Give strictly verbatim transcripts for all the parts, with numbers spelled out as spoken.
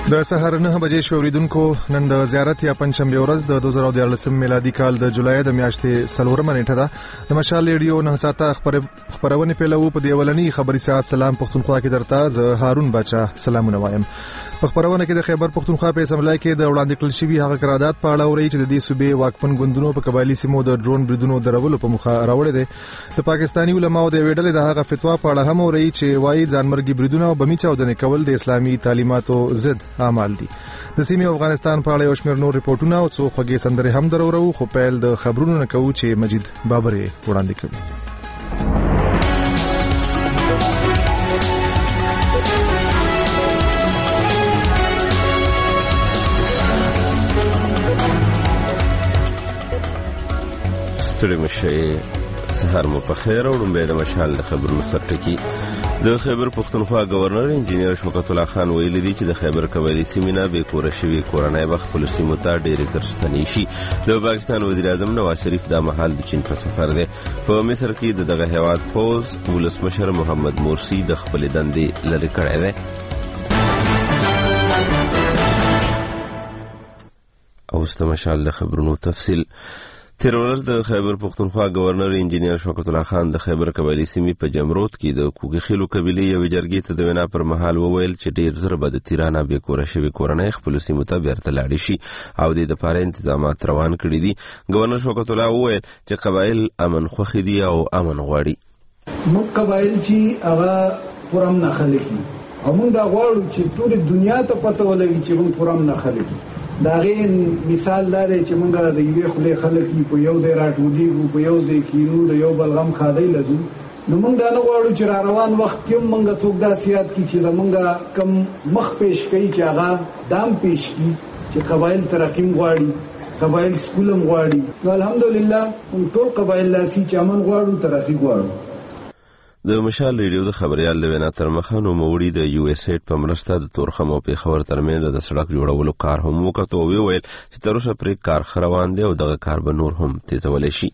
د سهار نه بجې شو اوریدونکو نن د زیارت یا پنځشنبه ورځ د دوه زره دیارلس میلادي کال د جولای د میاشتې څلورمه نیټه ده. د مشال ریډیو نه ساته خبرونه پیلو په دی ولني خبري ساعت سلام پښتونخوا کې درته ز هارون بچا سلامونه وایم. په خبرونه کې د خیبر پښتونخوا په اسمبلی کې د وړاندې کړل شوی هغه قرارداد په اړه اوري چې د دې صوبې واکمن ګوندونو په قبایلی سیمو د ډرون بریدونو درولو په مخه راوړی دی. د پاکستاني علماو د ویډل د هغه فتوا په اړه هم اوري چې وايي ځانمرګي بریدونه او بمی چاودنې کول د اسلامي تعلیماتو ضد اعمال دي. د سیمې افغانستان په اړه یو شمېر نور ریپورتونه او څو خوږې سندرې هم درورو، خو پیل د خبرونو نه کوو چې مجید بابرې وړاندې کوي. ستړي مشه سهار مو په خیر او لومبه د مشال د خبرونو سرټکی. د خیبر پښتونخوا گورنر انجینیر شوکت الله خان ویلي دی چې د خیبر قبایلی سیمه به کور شوی کورنۍ وخت خپل سیمو ته ډېر ترستنی شي. د پاکستان وزیر اعظم نواز شریف د محل د چین په سفر دی. په مصر کې د دغه هیواد فوز ولسمشر محمد مرسی د خپل دندې لری کړی دی. او استمشال د خبرونو تفصیل. تیر ورځ د خیبر پښتونخوا گورنر انجینیر شوکت الله خان د خیبر قبایلی سیمې په جمرود کې د کوګي خیلو قبیله یو جرګې ته د وینا پر مهال وویل چې ډیر زر به د تیرانه به کور شوی کورنۍ خپل سیمو ته بیرته لاړ شي او د لپاره تنظیمات روان کړي دي. گورنر شوکت الله وویل چې قبایل امن خوخي دي او امن غواړي. موږ قبایل چې هغه پرم نه خلک او موږ دا غواړو چې ټول دنیا ته پته ولګي چې موږ پرم نه خلک. دا غین مثال لري چې موږ د یوې خلې خلک په یو ځای راټولېږو، په یو ځای کېنو، د یو بل غم خادای لزو. نو موږ دا نه غواړو چې را روان وخت کې موږ څوک دا سیات کی چې زمونږ کم مخ پیش کوي چې هغه دام پیش کی چې قبایل ترقیم غواړي، قبایل سکولم غواړي. نو الحمدلله موږ ټول قبایل لاسي چې امن غواړو، ترقی غواړو. د مشال ریډیو د خبريال د وینا تر مخانو موړي د یو اس ایډ په مرسته د تورخم او پیښور ترمنځ د سړک جوړولو کار هم وکړو. ویل چې تر اوسه پرې کار خروان دی او دغه کار به نور هم تیزول شي.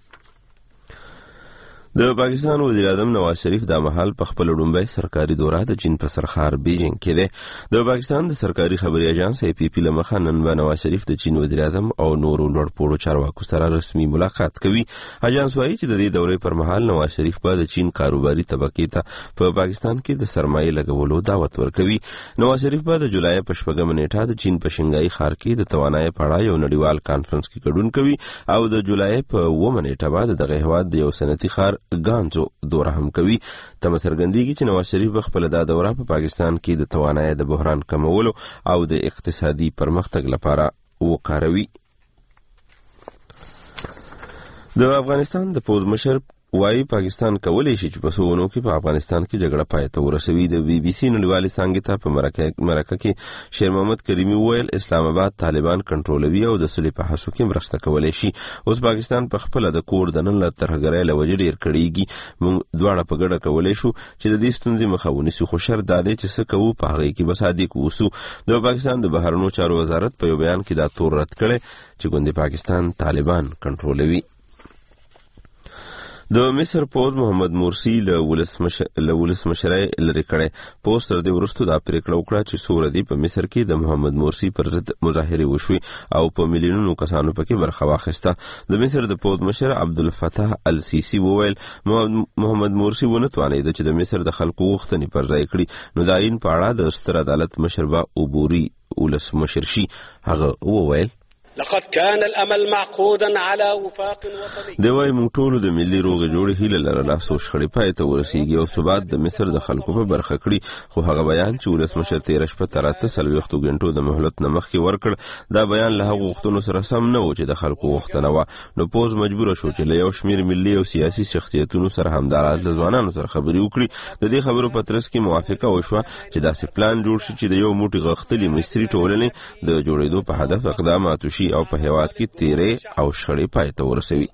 د پاکستان وزیر اعظم نواز شریف د محل په خپل لومبۍ سرکاري دوره د چین په سرخار بیجینګ کې دی. د پاکستان د سرکاري خبري اژانس ای پی پی لمخه نن به نواز شریف د چین وزیر اعظم او نورو لوړپوړو چارواکو سره رسمي ملاقات کوي. اژانس وايي چې د دې دورې پر مهال نواز شریف به د چین کاروباري طبقې ته په پاکستان کې د سرمایه لګولو دعوت ورکوي. نواز شریف به د جولای په شپږمه نیټه د چین په شنګای ښار کې د توانایي په اړه یو نړیوال کانفرنس کې ګډون کوي او د جولای په اوومه نیټه بعد دغه هیواد د یو صنعتي ښار ګانزو دوره هم کوي. تم سرګندېږي چې نواز شریف خپل د دوره په پاکستان کې د توانایي د بحران کمولو او د اقتصادي پرمختګ لپاره وکاروي. د افغانستان د پوز مشر وايي پاکستان کولای شي چې په سوونو کې په افغانستان کې جګړه پای ته ورسوي. د بي بي سي نړیوالې څانګې ته په مرکه کې شیر محمد کریمي وویل اسلام آباد طالبان کنټرولوي او د صلح په هڅو کې مرسته کولای شي. اوس پاکستان په خپل د کور د نن له ترهګرۍ له وجې ډېر کړيږي. موږ دواړه په ګډه کولای شو چې د دې ستونزې مخه ونیسو، خو شرط دا دی چې څه کوو په هغې کې به صادق اوسو. د پاکستان د بهرنیو چارو وزارت په یو بیان کې دا تور رد کړی چې ګوندې پاکستان طالبان کنټرولوي. د مصر پوز محمد مرسی له ولسمشرۍ لرې کړی. پوز تر دې وروسته دا پرېکړه وکړه چې څو ورځې په مصر کې د محمد مرسی پر ضد مظاهرې وشوې او په میلیونونو کسانو پکې برخه واخیسته. د مصر د پوز مشر عبدالفتاح السیسی وویل محمد مرسی ونه توانېده چې د مصر د خلکو غوښتنې پر ځای کړي، نو د آئین په اړه د ستر عدالت مشر به عبوري ولسمشر شي. هغه وویل لقد كان الامل معقودا على وفاق وطني. دی وايي موږ ټول د ملي روغې جوړې هیله لرله څو شخړې پای ته ورسیږي او ثبات د مصر د خلکو په برخه کړي. خو هغه بیان چې ولسمشر تېره شپه تر اته څلوېښتو غنټو د مهلت نه مخکې ورکړ، دا بیان له هغو غوښتنو سره سم نه و چې د خلکو غوښتنه وه. نو پوز مجبوره شو چې له یو شمېر ملي او سیاسي شخصیتونو سره همداراز له ځوانانو سره خبرې وکړي. د دې خبرو په ترڅ کې موافقه وشوه چې داسې پلان جوړ شي چې د یو موټی غښتلې مصري ټولنې د جوړېدو په هدف اقدامات وشي او په هېواد کې تیرې او شخړې پای ته ورسوي.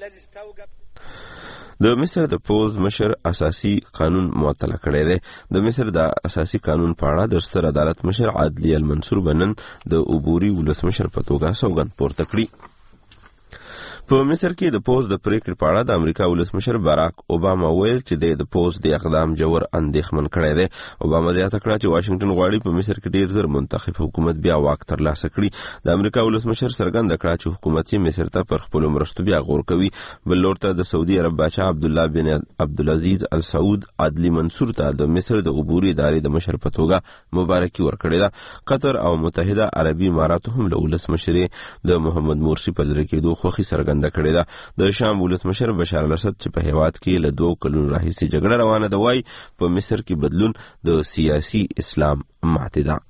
د مصر د پوز مشر اساسي قانون معطل کړی دی. د مصر د اساسي قانون په اړه د ستر عدالت مشر عدلی المنصور بنن د عبوري ولسمشر په توګه سوګند پورته کړی. په مصر کې د پوز د پریکړې په اړه د امریکا ولسمشر باراک اوباما ویل چې د پوز د اقدام جوړ اندېښمن کړی دی. اوباما زیاته کړه چې واشنگټن غواړي په مصر کې ډیر زر منتخب حکومت بیا واک ترلاسه کړي. د امریکا ولسمشر څرګنده کړه چې حکومت یې مصر ته پر خپل مرستو بیا غور کوي. بل لور ته د سعودي عرب بادشاه عبدالله بن عبدالعزیز ال سعود عدلی منصور ته د مصر د عبوري ادارې د مشر په توګه مبارکي ورکړې ده. قطر او متحده عربي امارات هم له ولسمشر د محمد مرسی په لري کېدو خوښي څرګنده کړې ده. د شام ولسمشر بشار الاسد چې په هیواد کې له دوه کلونو راهیسې جګړه روانه ده وایي په مصر کې بدلون د سیاسي اسلام ماتې ده.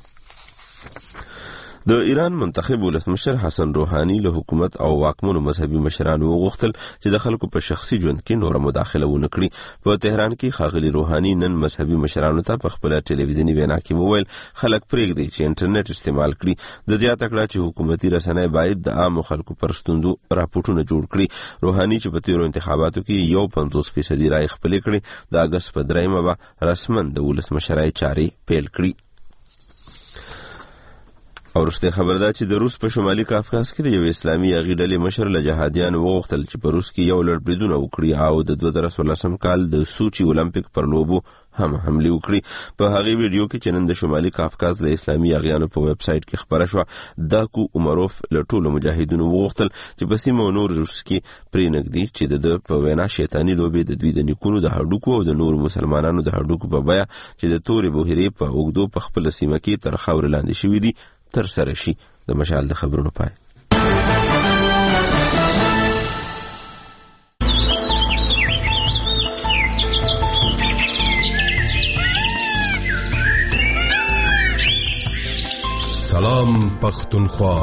د ایران منتخب ولسمشر حسن روحاني له حکومت او واکمنو مذهبي مشرانو وغوښتل چې د خلکو په شخصي ژوند کې نوره مداخله ونه کړي. په تهران کې ښاغلي روحاني نن مذهبي مشرانو ته په خپله ټلویزیوني وینا کې وویل خلک پرېږدي چې انټرنیټ استعمال کړي. د زیاته کړه چې حکومتي رسنۍ باید د عامو خلکو پر ستونزو راپورټونه جوړ کړي. روحاني چې په تیرو انتخاباتو کې یو پنځوس فیصدي رایې خپلې کړې، د اګست په دریمه به رسما د ولسمشرۍ چارې پیل کړي. او وروسته خبر ده چې د روس په شمالي کافکاز کې د یو اسلامي یاغي ډلې مشر له جهادیانو وغوښتل چې په روس کې یو لړ بریدونه وکړي او د دوه زره څوارلسم کال د سوچي اولمپیک پر لوبو هم حمله وکړي. په هغې ویډیو کې چې نن د شمالي کافکاز د اسلامي یاغیانو په ویب سایټ کې خبره شوه، داکو عمروف له ټولو مجاهدینو وغوښتل چې په سیمه او نور روس کې پرې نږدې چې د ده په وینا شیطاني لوبې د دوی د نیکونو د هډوکو او د نورو مسلمانانو د هډوکو په بیه چې د تورې بحیرې په اوږدو په خپله سیمه کې تر خاورې لاندې شوي دي تر سره شي. د مشال د خبرونو پای. سلام پختونخوا.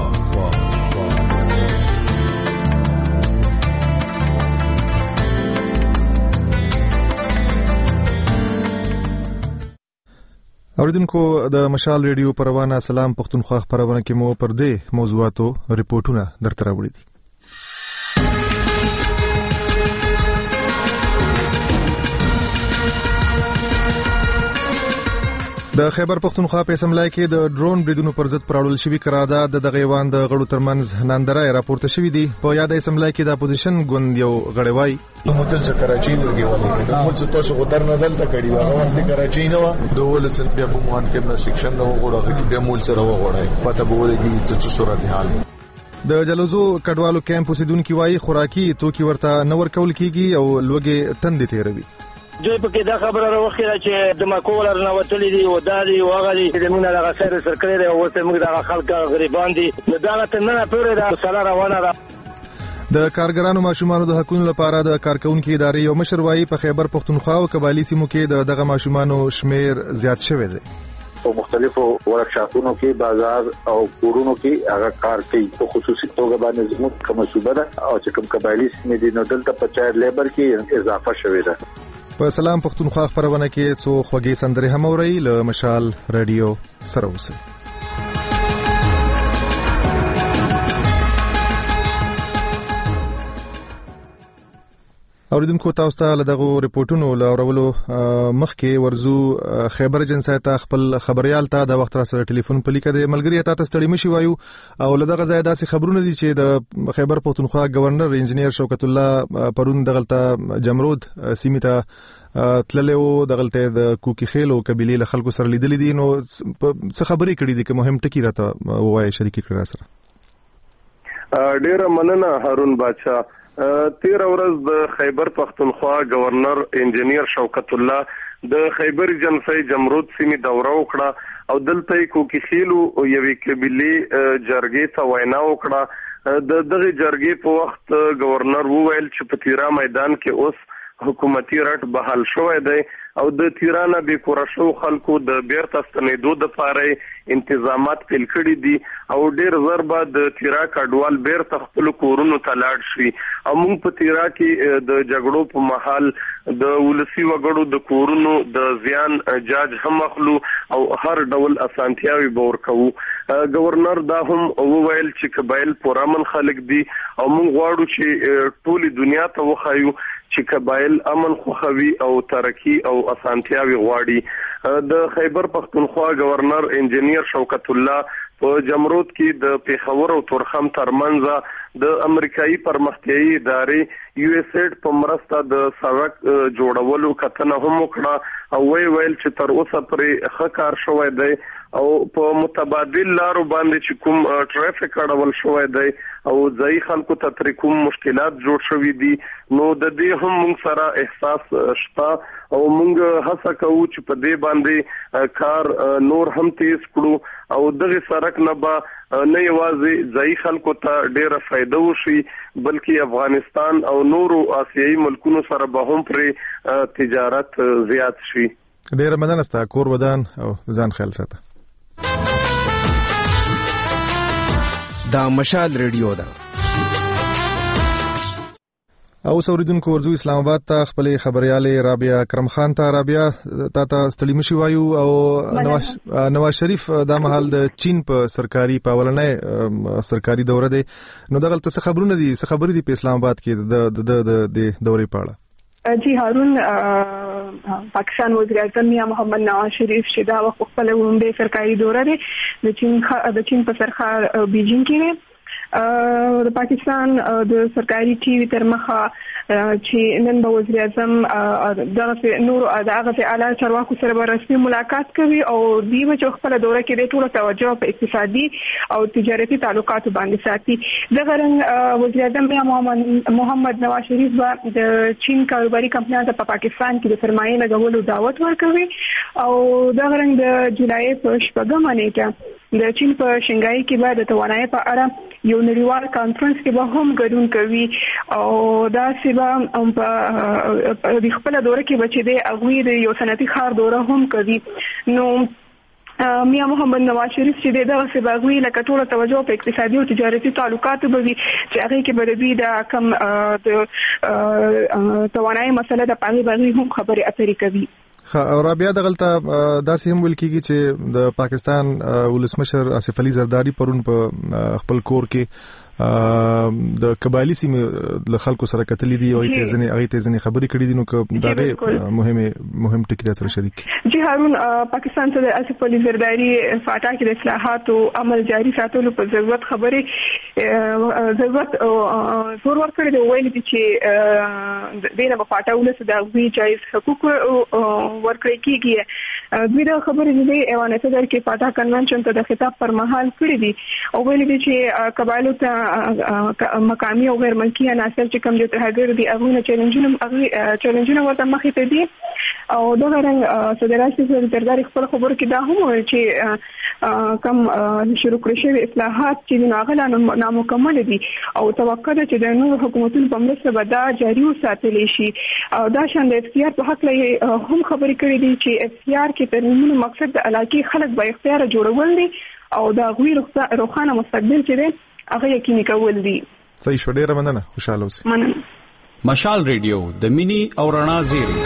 اوریدونکو د مشال ریډیو پروانه سلام پختونخوا خبرونه کې مو پر دې موضوعاتو ریپورتونه درته راوړي دي. د خیبر پختونخوا په اسمبلی کې د ډرون بریدونو پر ضد پراړول شوی قرارداد د دغه ایوان د غړو ترمنځ نندره راپورته شوې دي. په یاد اسمبلی کې د اپوزیشن ګوند یو غړی وایي مدل چې کراچي ورګیولې نو موږ تاسو غوډر نه دلته کړی و هغه وخت کراچي نه و دوه ولڅ بیا په موان کې نو سیکشن نو غوړه بیا مول سره وغوړای پته به ولګي چې څه صورت حال. د جلوزو کډوالو کیمپ اوسیدونکو وایي خوراکي توکي ورته نه ورکول کیږي او لوګي تندې تیروي. دوی پکې دا خبره راوخیله چې د مکول نه وتلې دي او دالي واغلي چې موږ نه غسر سرکړې او اوس موږ د خلک غریبان دي نو دا ته نه پوره دا سره روانه ده. د کارګرانو ماشومانو د حقوقو لپاره د کارکونکو ادارې یو مشر وایي په خیبر پختونخوا او قبایلی سیمو کې دغه ماشومانو شمیر زیات شوی دی. په مختلفو ورکشاپونو کې بازار او کورونو کې هغه کار کوي. په خصوصي توګه باندې زموږ کومه صوبه ده او چې کوم قبایلی سیمې دي نو دلته په چایر لیبر کې اضافه شوې ده. په سلام پختونخوا خبرونه کې څو خوږې سندرې هم اوري له مشال رادیو سره اوسئ. اوریدونکو تاسو ته له دغه ریپورتونو لاورولو مخکې ورزو خیبر جنسای ته خپل خبريال ته د وخت را سره ټلیفون په لیکه د ملګری ته ستړي مشي وایو او له دغه ځای داسې خبرونه دي چې د خیبر پختونخوا گورنر انجنیر شوکت الله پرون دغلطه جمرود سیمه تللو دغلطه د کوکی خیل او قبيله له خلکو سره لیدل دي. نو څه خبرې کړې دي چې مهم ټکی راته وایي شریک کړه سره. ډیره مننه هارون بادشاہ. تیر ورځ د خیبر پختونخوا گورنر انجنیر شوکت الله د خیبر جنسای جمرود سیمه دوره وکړه او دلته کوکی خیلو یوې قبيله جرګې ته وینا وکړه. د دغه جرګې په وخت گورنر وویل چې په تیرا میدان کې اوس حکومتي رټ بحال شوی دی او د تیرانه به کورشو خلکو د بیرته ستنېدو د لپاره انتظامات پیل کړي دي او ډیر زر بعد د تیرا کډوال بیرته خپل کورونو ته لاړ شي. او موږ په تیرا کې د جګړو په محل د ولسی وګړو د کورونو د زیان جاج هم اخلو او هر ډول اسانتیاوي بور کوو. گورنر دا هم وویل چې قبایل پرامن خلک دي او موږ غواړو چې ټولي دنیا ته وخایو چې قبایل امن خوخوي او ترقی او اسانتیاوي غواړي. د خیبر پختونخوا گورنر انجنیر شوکت الله په جمرود کې د پیښور او تورخم ترمنځ د امریکایي پرمختیایي ادارې یو اس ایډ په مرسته د سړک جوړولو کتنه هم وکړه او وی ویل چې تر اوسه پرې ښه کار شوی دی او په متبادل لارو باندې چې کوم ټرافیک اړول شوی دی او ځای خلکو ته تر کوم مشکلات جوړ شوي دي نو د دې هم موږ سره احساس شته او موږ هڅه کوو چې په دې باندې کار نور هم تیز کړو او دغه سړک نه به نه یوازې ځای خلکو ته ډیره فائدہ وشي بلکې افغانستان او نورو آسیایي ملکونو سره به هم پر تجارت زیات شي. ډیره مننه ستاسو کور ودان او ځان خیال ساته. دا مشال ریډیو ده. او سوریدونکو ورزو اسلام آباد ته خپل خبرياله رابعه کرم خان ته رابعه تا ته ستړي مشي وایو او نواز نواز شریف د مهال د چین په سرکاري پاولنې سرکاري دوره ده نو دغه څه خبرونه دي څه خبرې دي په اسلام آباد کې د د د دورې په اړه؟ جی هارون پاکستان وزیر اعظم میاں محمد نواز شریف چې دا وخت خپل ومبه سرکاري دوره ده د چین د چین په سرخار بیجینګ کې د پاکستان د سرکاري ټي وي تر مخه چې نن به وزیر اعظم دغه نور دغه اعلی چارواکو سره به رسمي ملاقات کوي او دوی به چې خپل دوره کې د ټولو توجه په اقتصادي او تجارتي تعلقاتو باندې ساتي. دغه رنګ وزیر اعظم محمد محمد نواز شریف به د چین کاروباري کمپنیانو ته په پاکستان کې د سرمایې لګولو دعوت ورکوي او دغه رنګ د جولای په شپږمه نیټه د چین په شنګای کې به د توانایي په اړه یو نړیوال کانفرنس کې به هم ګډون کوي او دا سبا هم په د خپل دوره کې بچي دی اغوی د یو صنعتي ښار دوره هم کوي. نو میاں محمد نواز شریف چې دغه سباغوي لکه ټول توجه په اقتصادي او تجارتي تعلقاتو به وي چې هغه کې به دوی د کم د توانایي مسله د پاغي باندې هم خبرې اترې کوي. او رابعه دغلته داسې هم ویل کیږي چې د پاکستان ولسمشر آصف علي زرداری پرون په خپل کور کې د قبایلی سیمې له خلکو سره کتلې دي او هغه ځنې هغه ته ځنې خبرې کړې دي نو که دغه مهمه مهم ټکی سره شریک. جی هارون پاکستان ته د آصف علي زرداری فاټا کې د اصلاحات او عمل جاري ساتلو په ضرورت خبرې ضرورت زور ورکړي دی ویل دي چې دغه فاټا ولس د غوي جایز حقوق ورکړي کیږي. دوی د خبرې دی ایوان صدر کې فاټا کنونشن ته د خطاب پر مهال کړی دي او ویل دي چې قبایلو ته مقامی او غیر ملکی عناصر چې کوم د تهاجر دي هغه چیلنجونه هغه چیلنجونه ورته مخې ته دي او دغه رنګ صدراعظم سردار خپل خبر کې دا هم وایي چې کوم شروع کړی شوی اصلاحات چې ناغله نامکمل دي او توقع ده چې د نور حکومتونو په مرسته به دا جاري وساتل شي او دا شان د اختیار په حق لري هم خبرې کړې دي چې اختیار کې ترمنځ مقصد د علاقې خلک به اختیار جوړول دي او دا غوي روخانه مستقبل چې دی هغه یقیني کول دي. صحیح شو ډیره مننه خوشاله اوسئ. مننه. مشال ریډیو د مینی او رڼا زیری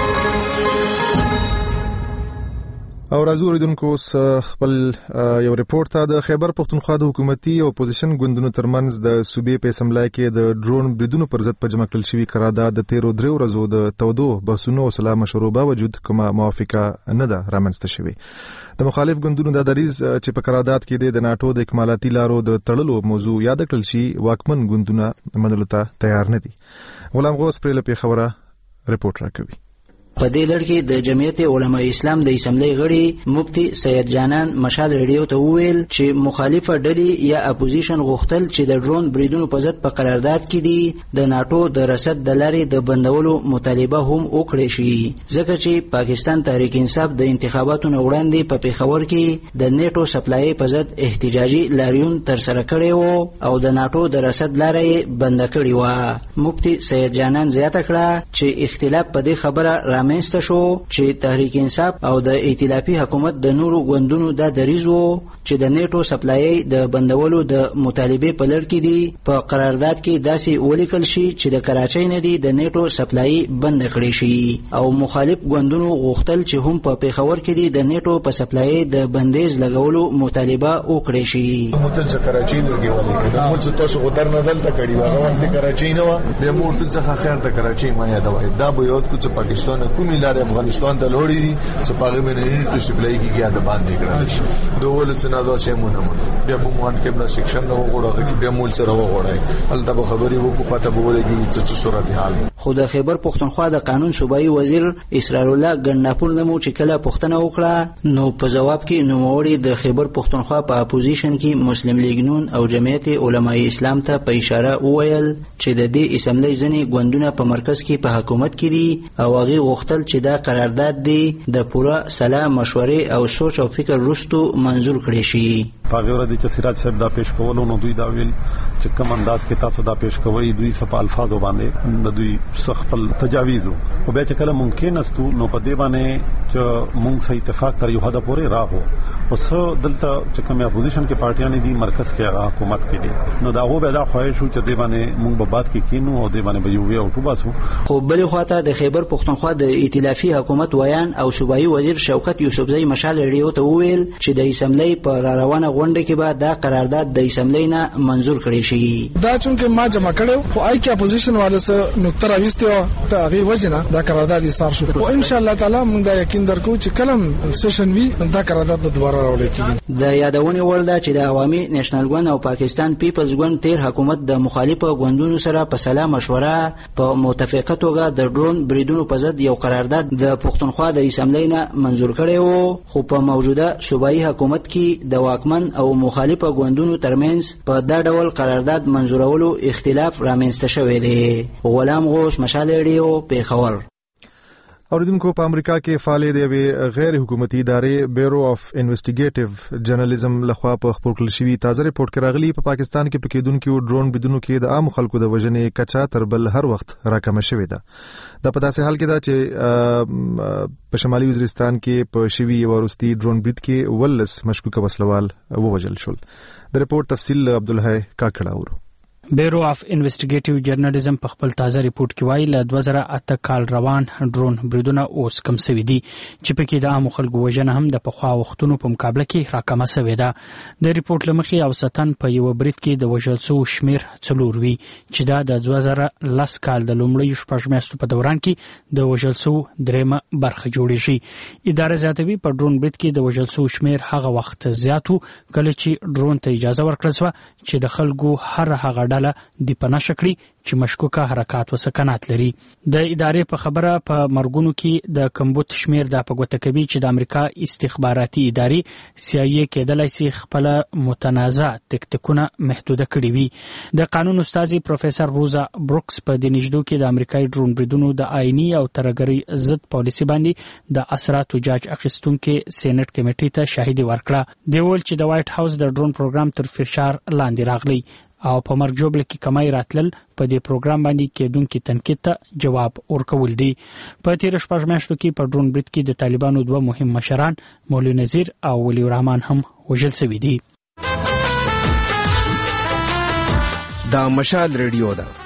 او راځو ریدونکو خپل یو ریپورت ته د خیبر پختونخوا د حکومتي او اپوزیشن ګوندونو ترمنځ د صوبې په اسمبلی کې د ډرون بریدونو پر ضد په جمع کړل شوی قرارداد د تیرو درې ورځو د تودو بحثونو او سلا مشورو باوجود کومه موافقه نه ده رامنځته شوې. د مخالف ګوندونو د دریز چې په قرارداد کې د ناتو د اکمالاتي لارو د تړلو موضوع یاد کړل شي واکمن ګوندونه منلو ته تیار نه دي. غلام غوث پرې لپاره خبره ریپورت راکوي. په دې لړ کې د جمعیت علماء اسلام د اسمبلی غړي مفتی سید جانان مشال ریډیو ته وویل چې مخالفه ډلې یا اپوزیشن غوښتل چې د ډرون بریدونو په ضد په قرارداد کې دي د ناتو د رسد د لارې د بندولو مطالبه هم وکړي شي ځکه چې پاکستان تحریک انصاف د انتخاباتو نه وړاندې په پیښور کې د نیټو سپلای په ضد احتجاجي لاریون تر سره کړی وو او د ناتو د رسد لارې بند کړی و. مفتی سید جانان زیاته کړه چې اختلاف په دې خبره رامنځته شو چې تحریک انصاف او د ائتلافي حکومت د نورو ګوندونو د دریزو چې د نیټو سپلای د بندولو د مطالبه په لړ کې دي په قرارداد کې داسې ولیکل شي چې د کراچۍ نه دي د نیټو سپلای بند کړي شي او مخالف ګوندونو غوښتل چې هم په پیښور کې دي د نیټو په سپلای د بندیز لګولو مطالبه وکړي شي. متل چې کراچۍ ورګول نو چې تاسو غوډر نه دلته کړي هغه وخت کراچۍ نه و بیا مورتل څخه خیر ته کراچۍ ما یاد وای دا به یو چې پاکستان کومې لارې افغانستان ته لوړې دي چې پاغه مې نه سپلای کیږي د باندې کړل شي دوه ولڅ نه دا سیمونه مونږ بیا په موان کې بل سیکشن نو وګړه بیا مول سره وګړای البته خبري وکړو پته به ولګي چې څه صورت حال خو د خیبر پختونخوا د قانون صوبایي وزیر اسرار الله ګناپور نمو چې کله پښتنه وکړه نو په جواب کې نوموړي د خیبر پختونخوا په اپوزیشن کې مسلم لیگ نون او جمعیت علماء اسلام ته په اشاره وویل چې د دې اسمبلی ځنې ګوندونه په مرکز کې په حکومت کې دي او هغه غوښتل چې دا قرارداد دی د پوره سلا مشورې او سوچ او فکر وروسته منظور کړي شي. پاغه ور دي چې سراج صاحب دا پیش کولو نو دوی دا ویل چې کوم انداز کې تاسو دا پیش کوي دوی صف الفاظ باندې د دوی خپل تجاویز او بیا چې کله ممکن است نو په دې باندې چې موږ سه اتفاق تر یو حد پورې راغو او څو دلته چې کوم اپوزیشن کې پارټیان دي مرکز کې حکومت کې دي نو دا هو به دا خواهش شو چې دې باندې موږ په باد کې کینو او دې باندې به یو وی او توباسو. خو بل خواته د خیبر پختونخوا د ائتلافي حکومت ویان او صوبایي وزیر شوکت یوسفزئی مشال ریډیو ته وویل چې د اسمبلی په روانه غونډه کې به دا قرارداد د اسمبلی نه منظور کړي شي. دا چونکه ما جمع کړو خو آی کې اپوزیشن والو سره نقطه راوستي او ته هغه وجنه دا قرارداد ایثار شو او ان شاء الله تعالی موږ دا یقین درکو چې کلم سیشن وی دا قرارداد به دوباره راوړل کیږي. د یادونه ول دا چې د عوامي نېشنل ګوند او پاکستان پیپلز ګوند تیر حکومت د مخالفه ګوندونو سره په سلا مشوره په متفقه توګه د ډرون بریدونو په ضد یو قرارداد د پښتونخوا د اسمبلی نه منظور کړي وو خو په موجوده صوبایي حکومت کې د واکمن او مخالفه ګوندونو ترمنځ په دا ډول قرارداد منظورولو اختلاف رامنځته شوی دی. غلام غوث مشال ریډیو پیښور. اوریدونکو په امریکا کې فعال دی یوه غیر حکومتي ادارې بیورو اف انویسټیګیټیو جرنالیزم لخوا په خپل کړل شوی تازه ریپورت کې راغلی په پاکستان کې پکېدونکو ډرون بدونو کې د عام خلکو د وژنې کچا تر بل هر وخت راکمه شوې ده. دا په داسې حال کې ده چې په شمالي وزیرستان کې په شوی وروستي ډرون برید کې ولس مشکوک وسلوال ووژل شول. د ریپورت تفصیل عبدالحی کاکړه اورو. بیورو اف انویسټیګیټیو جرنالیزم په خپل تازه ریپورت کې وایي له دوه زره اته کال روان ډرون بریدونه اوس کم شوي دي چې پکې د عامو خلکو وژنه هم د پخوا وختونو په مقابله کې راکمه شوې ده. د ریپورت له مخې اوسطاً په یو برید کې د وژل شوو شمیر څلور وي چې دا د دوه زره لس کال د لومړیو شپږ میاشتو په دوران کې د وژل شوو دریمه برخه جوړې شي. اداره زیاتوي په ډرون برید کې د وژل شوو شمیر هغه وخت زیاتو کله چې ډرون ته اجازه ورکړل شوه چې د خلکو هر هغه ډله د پناه شکړي چې مشکوکه حرکات و سکنات لري. د ادارې په خبره په مرګونو کې د کمبود شمیر د پګوته کوي چې د امریکا استخباراتي ادارې سی آی ای کېدلای شي خپل متنازع تکتیکونه محدوده کړي وي. د قانون استاد پروفیسور روزا بروکس په د نجدو کې د امریکایي ډرون بریدونو د آئینی او ترګری ضد پالیسي باندې د اثراتو جاج اخیستونکو سېنات کمیټې ته شاهدي ورکړه. دی ول چې د وایټ هاوس د ډرون پروګرام تر فشار لاندې راغلی او په مرګ جوړ کې کمای راتلل په دې پروګرام باندې کېدونکو تنقید ته جواب ورکول دي. په تیر شپږ میاشتو کې په ډرون برید کې د طالبانو دوه مهم مشران مولوی نذیر او ولی الرحمن هم وژل شوي دي. دا مشال ریډیو ده.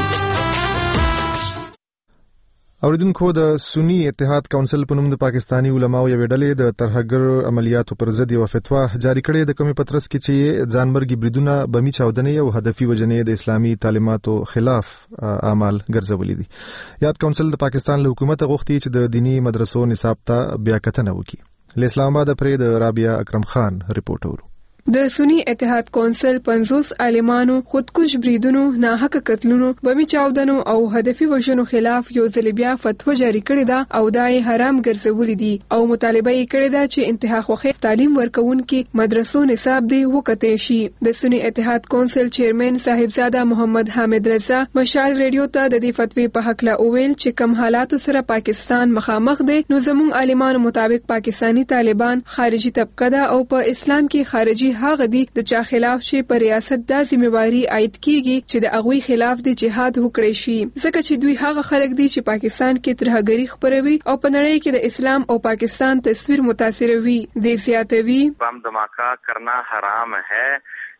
اوریدونکو د سنی اتحاد کونسل په نوم د پاکستانی علماو یو ډلې د ترهګر عملیاتو پر ضد یو فتوا جاری کړې د کومې پترس کې چې ځانمرګي بریدونه بمی چاودنې او هدفي وجنې د اسلامي تعلیماتو خلاف اعمال ګرځولې دي. یاد کونسل د پاکستان له حکومت غوښتي چې د دینی مدرسو نصاب ته بیا کتنه وکړي. له اسلام آباد پرې د رابعه اکرم خان رپورټ ورو. د سنی اتحاد کونسل پنځوس عالمانو خودکش بریدونو ناحق قتلونو بمی چاودنو او هدفي وژنو خلاف یو ځل بیا فتوا جاری کړې ده او دای حرام ګرځولې دي او مطالبه یې کړې ده چې انتها خوخه تعلیم ورکوونکي مدرسو نصاب دی وکټې شي. د سنی اتحاد کونسل چیرمن صاحبزاده محمد حامد رضا مشال ریډیو ته د دې فتوی په حق لا اویل چې کم حالات سره پاکستان مخامخ دی نو زموږ عالمانو مطابق پاکستانی طالبان خارجي طبقه ده او په اسلام کې خارجي هغه دي د چا خلاف چې پر ریاست د ذمہواری عاید کیږي چې د اغوی خلاف د جهاد وکړي شي ځکه چې دوی هغه خلک دي چې پاکستان کې ترهګری خبروي او په نړۍ کې د اسلام او پاکستان تصویر متاثر وي. د سیاتوي بم دھماکہ کرنا حرام ہے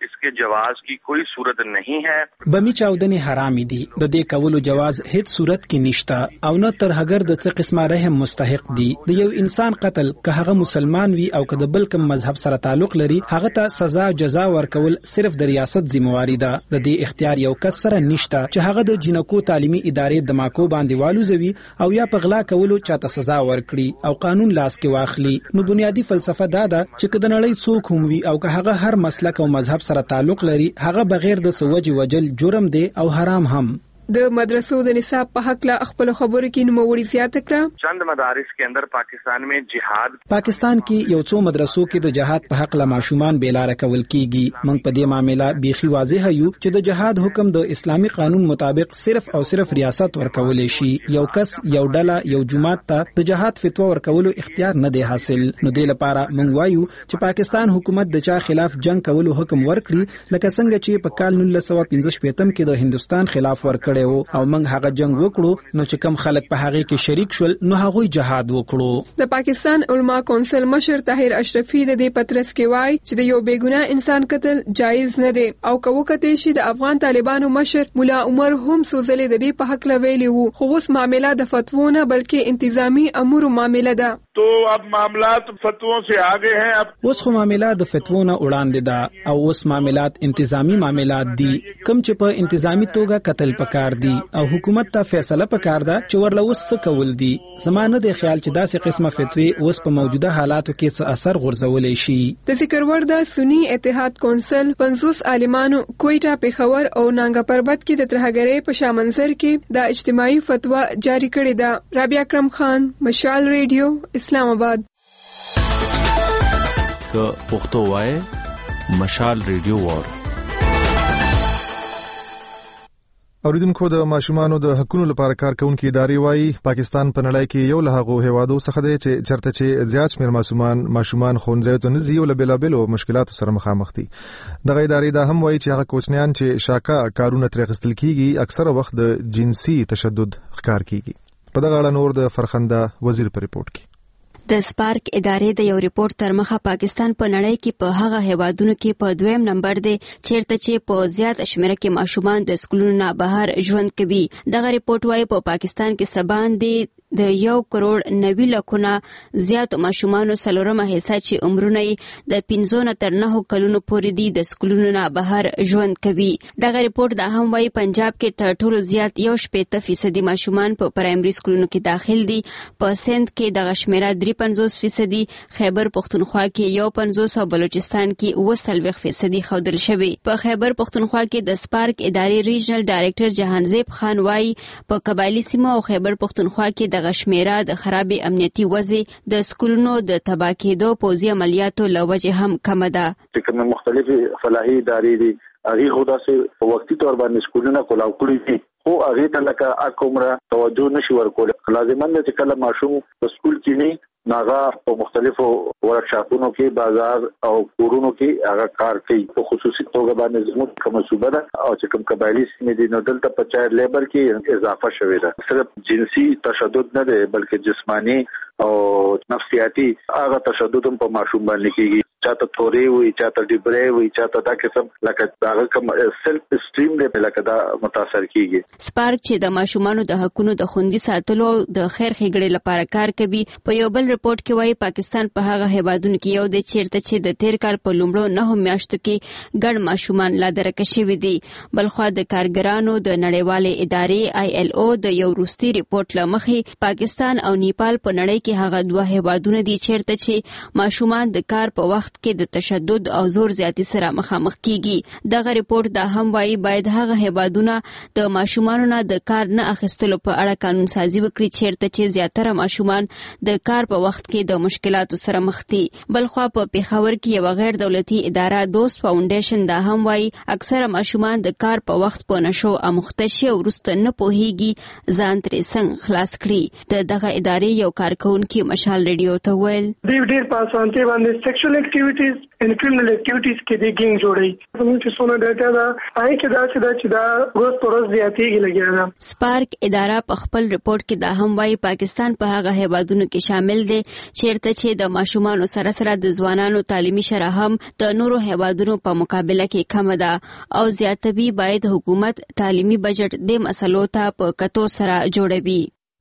इसके जवाज की कोई सूरत नहीं है। बमी चाودنې حرام دي د دې کولو جواز هیڅ صورت کې نشته او نه تر هغه د څه قسمه رحم مستحق دي. د یو انسان قتل که هغه مسلمان وي او که د بل کوم مذهب سره تعلق لري هغه ته سزا او جزا ورکول صرف د ریاست ذمہواری ده. د دې اختیار یو کس سره نشته چې هغه د جنکو تعلیمي ادارې د ماکو باندې والوزوي او یا په غلا کولو چاته سزا ورکړي او قانون لاس کې واخلي. نو بنیادی فلسفه دا ده چې کله نړۍ څوک هم وي او که هغه هر مسلک او مذهب سره تعلق لري هغه بغیر د سوجي وجل جرم دی او حرام هم. د مدرسو د نصاب په حق لا خپل خبرو کې نوموړي زیات کړه. چند مدارس کې اندر پاکستان میں جهاد پاکستان کې یو څو مدرسو کې د جهاد په حق لا ماشومان بیلاره کول کیږي. موږ په دې معاملې بیخي واضح یو چې د جهاد حکم د اسلامي قانون مطابق صرف او صرف ریاست ورکول شي. یو کس یو ډله یو جماعت ته د جهاد فتوا ورکولو اختیار نه دی حاصل. نو د لپاره موږ وایو چې پاکستان حکومت د چا خلاف جنگ کولو حکم ورکړي لکه څنګه چې په کال نولس سوه پنځه شپږم کې د هندستان خلاف ورکړي او موږ هغه جنگ وکړو نو چې کم خلک په هغه کې شریک شول نو هغه جهاد وکړو. د پاکستان علما کونسل مشر طاهر اشرفي د دې پترس کې وایي چې د یو بیګناه انسان قتل جایز نه دی او کوو کته شي د افغان طالبانو مشر مولا عمر هم سوزلې د دې په حق لویلی وو خو اوس معاملې د فتوو نه بلکې انتظامی امور معاملې ده. تو اب معاملات فتووں سے آگے ہیں. اب اوس خو معاملات د فتوو نه وړاندې ده او اوس معاملات انتظامی معاملات دي کوم چې په انتظامی توګه قتل پکار دي او حکومت ته فیصله پکار ده چې ورله اوس څه کول دي. زمانه د خیال چې داسې قسمه فتوی اوس په موجوده حالاتو کې څه اثر غورځولې شي. د ذکر ور ده سنی اتحاد کونسل پنځوس عالمانو کویټا پیښور او نانګا پربت کې د ترهګرۍ په شامنځر کې د اجتماعي فتوا جاری کړې ده. رابعه اکرم خان، مشال ریډیو، اسلام آباد. که پښتو وای مشال ریډیو وار. اوریدونکو د ماشومانو د حقوقو لپاره کارکونکو ادارې وایي پاکستان په نړۍ کې یو له هغو هیوادو څخه دی چې چرته چې زیات شمېر ماشومان ماشومان ښوونځیو ته نه ځي او له بېلابېلو مشکلاتو سره مخامخ دي. دغه ادارې دا هم وایي چې هغه کوچنیان چې شاکه کارونه ترې اخیستل کیږي اکثره وخت د جنسي تشدد ښکار کیږي. په دغه اړه نور د فرخنده وزیر په ریپورت کې. د سپارک ادارې د یو ریپورت تر مخه پاکستان په نړۍ کې په هغه هیوادونو کې په دویم نمبر دی چیرته چې په زیات شمېر کې ماشومان د سکولونو نه بهر ژوند کوي. دغه ریپورت وايي په پاکستان کې سبان دی د یو کروڑ نوي لکونه زیات ماشومانو څلورمه حصہ چې عمرونه د پنځه نه تر نهو کلونو پورې دي د سکولونو نه بهر ژوند کوي. دغه ریپورت دا هم وايي پنجاب کې تر ټولو زیات یو شپږ فیصدي ماشومان په پرایمري سکولونو کې داخل دي. په سند کې دغه شمیره درې پنځوس فیصدي، خیبر پختونخوا کې یو پنځوس او بلوچستان کې اووه څلوېښت فیصدي ښودل شوی. په خیبر پختونخوا کې د سپارک ادارې ریجنل ډایرکټر جهانزیب خان وايي په قبایلی سیمو او خیبر پختونخوا کې دغه شمیره د خراب امنیتي وضع د سکولونو د تباه کېدو پوځي عملیاتو له وجې هم کمه ده. چې مختلفي فلاحي ادارې دي هغه خو داسې په وختي تور باندې سکولونه کولاو کړی دي خو هغه ته لکه اکومره توجه نشي ورکول. لازم نه چې کله ماشوم په سکول کې نه ناغه په مختلفو ورکشاپونو کې بازار او کورونو کې هغه کار کوي. په خصوصي توګه باندې زموږ کومه صوبه ده او چې کوم قبایلی سیمې دي نو دلته په چایلډ لیبر کې اضافه شوې ده. صرف جنسي تشدد نه دی بلکې جسمانی او نفسیاتی هغه تشدد هم په ماشوم باندې کیږي. چاته تورې وي، چاته ډیبرې وي، چاته دا قسم لکه هغه کوم سلف اسټیم دی لکه دا متاثر کیږي. سپارک چې د ماشومانو د حقوقو د خوندي ساتلو د خیر ښېګړې لپاره کار کوي په یو بل ریپورت کې وایي پاکستان په هغه هیوادونو کې یو دی چیرته چې د تیر کال په لومړو نهو میاشتو کې ګڼ ماشومان لا درکه شوي دي. بلخوا د کارګرانو د نړیوالې ادارې آی ایل او د یو وروستي ریپورت له مخې پاکستان او نیپال په نړۍ کې هغه دوه هیوادونه دي چیرته چې ماشومان د کار په وخت کې د تشدد او زور زیاتی سره مخامخ کیږي. دغه ریپورت دا هم وایي باید هغه هیوادونه د ماشومانو نه د کار نه اخیستلو په اړه قانون سازي وکړي چیرته چې زیاتره ماشومان د کار په وخت کې د مشکلاتو سره مخ دي. بلخوا په پیښور کې یو غیر دولتي اداره دوست فاونډیشن دا هم وایي اکثره ماشومان د کار په وخت په نشو اموخته شي او وروسته نه پوهیږي ځان ترې څنګه خلاص کړي. د دغه ادارې یو کارکونکي مشال ریډیو ته ویل دوی ډېر په اسانتي باندې سیکشوال اکټیویټي اکټیویټیز ان کریمینل اکټیویټیز کې د ګینګ جوړي زموږ چې څونه ډاټا دا آی کې دا چې دا چې دا روز پر ورځ زیاتېږي لګیا ده. سپارک اداره په خپل رپورت کې دا هم وايي پاکستان په هغه هیوادونو کې شامل دی چیرته چې د ماشومانو سره سره د ځوانانو تعلیمي شرح هم د نورو هیوادونو په مقابله کې کم ده او زیاتوي باید حکومت تعلیمي بجټ د مسلو ته په کتو سره جوړوي.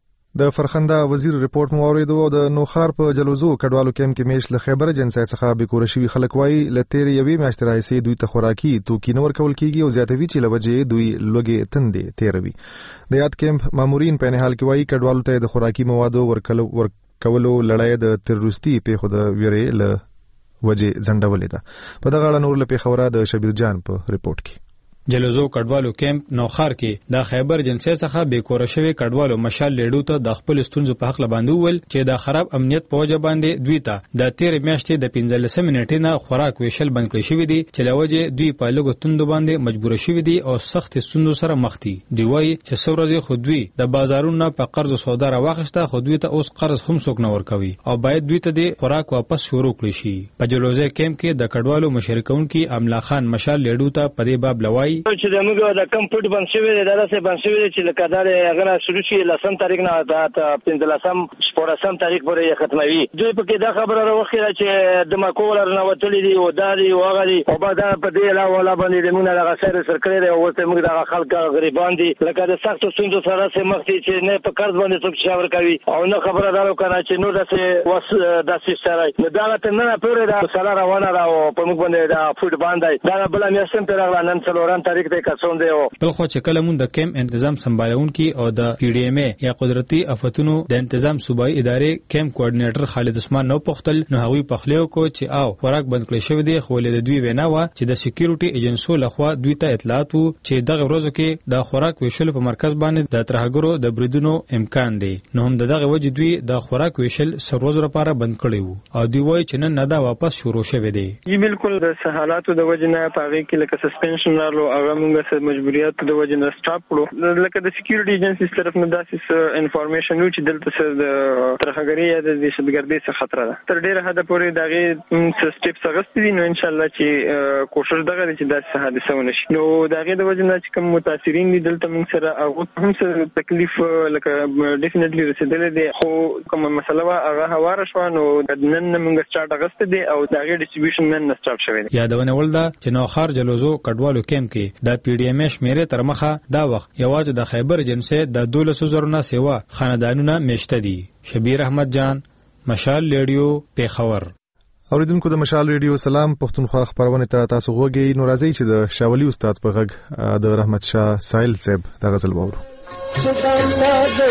د فرخنده وزیر رپورت مو اوریدو او د نوخار په جلوزو کډوالو کېم کې میش له خیبر جنسای څخه به کورشوي خلک وای لتیر یوي میاشتې راځي دوی ته خوراکي توکي نور کول کیږي او زیاتوي چې لوجه دوی لوګي تندې تیروي. د یاد کېمپ مامورین په نه حال کې وای کډوالو ته د خوراکي موادو ورکول ورکولو لړۍ د تروریستي په خود ویری له وجه زندولې ده. په دغه اړه نور له پیښوره د شبیر جان په رپورت کې جلوزو کډوالو کیمپ نوخار کې د خیبر جنسي څخه به کور شوی کډوالو مشال لیډو ته د خپل ستونزو په حق لباندو ول چې د خراب امنیت په وجه باندې دوی ته د تیر میاشتې د پنځلس منټې نه خوراک ویشل بند کړی شوی دی چې لوجه دوی په لګو توندو باندې مجبور شوی دي او سخت ستونزو سره مخ دي. دی وایي چې څورځي خودوی د بازارونو په قرض سودا راوخسته خودوی ته اوس قرض هم څوک نه ورکوي او باید دوی ته د خوراک واپس شروع کړي شي. په جلوزو کیمپ کې د کډوالو مشرکون کې املا خان مشال لیډو ته په دې باب لوي چې دغه د کم پټ بند شوی دی دا څه بند شوی دی چې لکه دا هغه شروع شي لسم تاریخ نه د پنځلسم شپږم تاریخ پورې ختموي. دوی په کې دا خبره راوخیره چې د ماکول نه وتلې دي او دا دی واغلي او بعد په دې علاوه ولا باندې د موږ د غسر سرکړې او ورته موږ د خلک غریبان دي لکه د سخت ستونزو سره سره مخ دي چې نه په قرض باندې څوک شاور کوي او نه خبره دارو کنه چې نو داسې وس داسې سره نو دا ته نه پورې دا سره روانه را او په موږ باندې دا فوډ باندې دا بل میاشتې پر راغله نن څلورم تاریخ ته کڅون بل خو چې کله مون د کیم تنظیم سمبالونکي او د پی ډی ایم یا قدرتي آفتونو د تنظیم صوبایي ادارې کیم کوارډینیټر خالد عثمان نو پختل نو هغوی په خلیو کو چې او خوراک بند کړی شوی دی خو له دوی وینا و چې د سکیورټي ایجنسو لخوا دوی ته اطلاعات وو چې دغه ورځو کې د خوراک ویشل په مرکز باندې د ترهګرو د بریدونو امکان دی نو هم دغه وجه دوی د خوراک ویشل سروز لپاره بند کړی وو او دوی وایي چې نن نه دا واپس شروع شوی دی. جی بالکل د سہالاتو د وجه نه پاغي کې لکه سسپنشن رالو هغه موږ سره مجبوریت د وجه نه سټاپ کړو لکه د سکیورټي ایجنسیز طرف نه داسې انفارمیشن و چې دلته سره د ترهګری یا د دهشتګردۍ څخه خطر ده تر ډیره حد پورې دغه سټیپس غوښتي دي نو ان شاء الله چې کوشش دغه چې داسې حادثه ونه شي نو دغه د وجه نه چې کوم متاثرین دي دلته موږ سره هغه هم سره تکلیف لکه ډیفینټلی رسیدلې دي خو کوم مسله هغه هواره شو نو نن موږ سٹارټ غوښتي دي او دغه ډیسټریبیوشن نن سٹارټ شوی دی. یادونه ولدا چې نو خار جلوزو کډوالو کیمپ کې د پی ډی ایم شمیره تر مخه دا وخت یوازې د خیبر جنسي د دولس زره نه سیوا خاندانونه میشته دي. شبیر احمد جان مشال ریډیو پیښور. اوریدونکو د مشال ریډیو سلام پښتونخوا خبرونه ته تاسو غوږی نو راځي چې د شاولی استاد په غږ د رحمت شاه سایل صاحب د غزل وورو. شدا ساده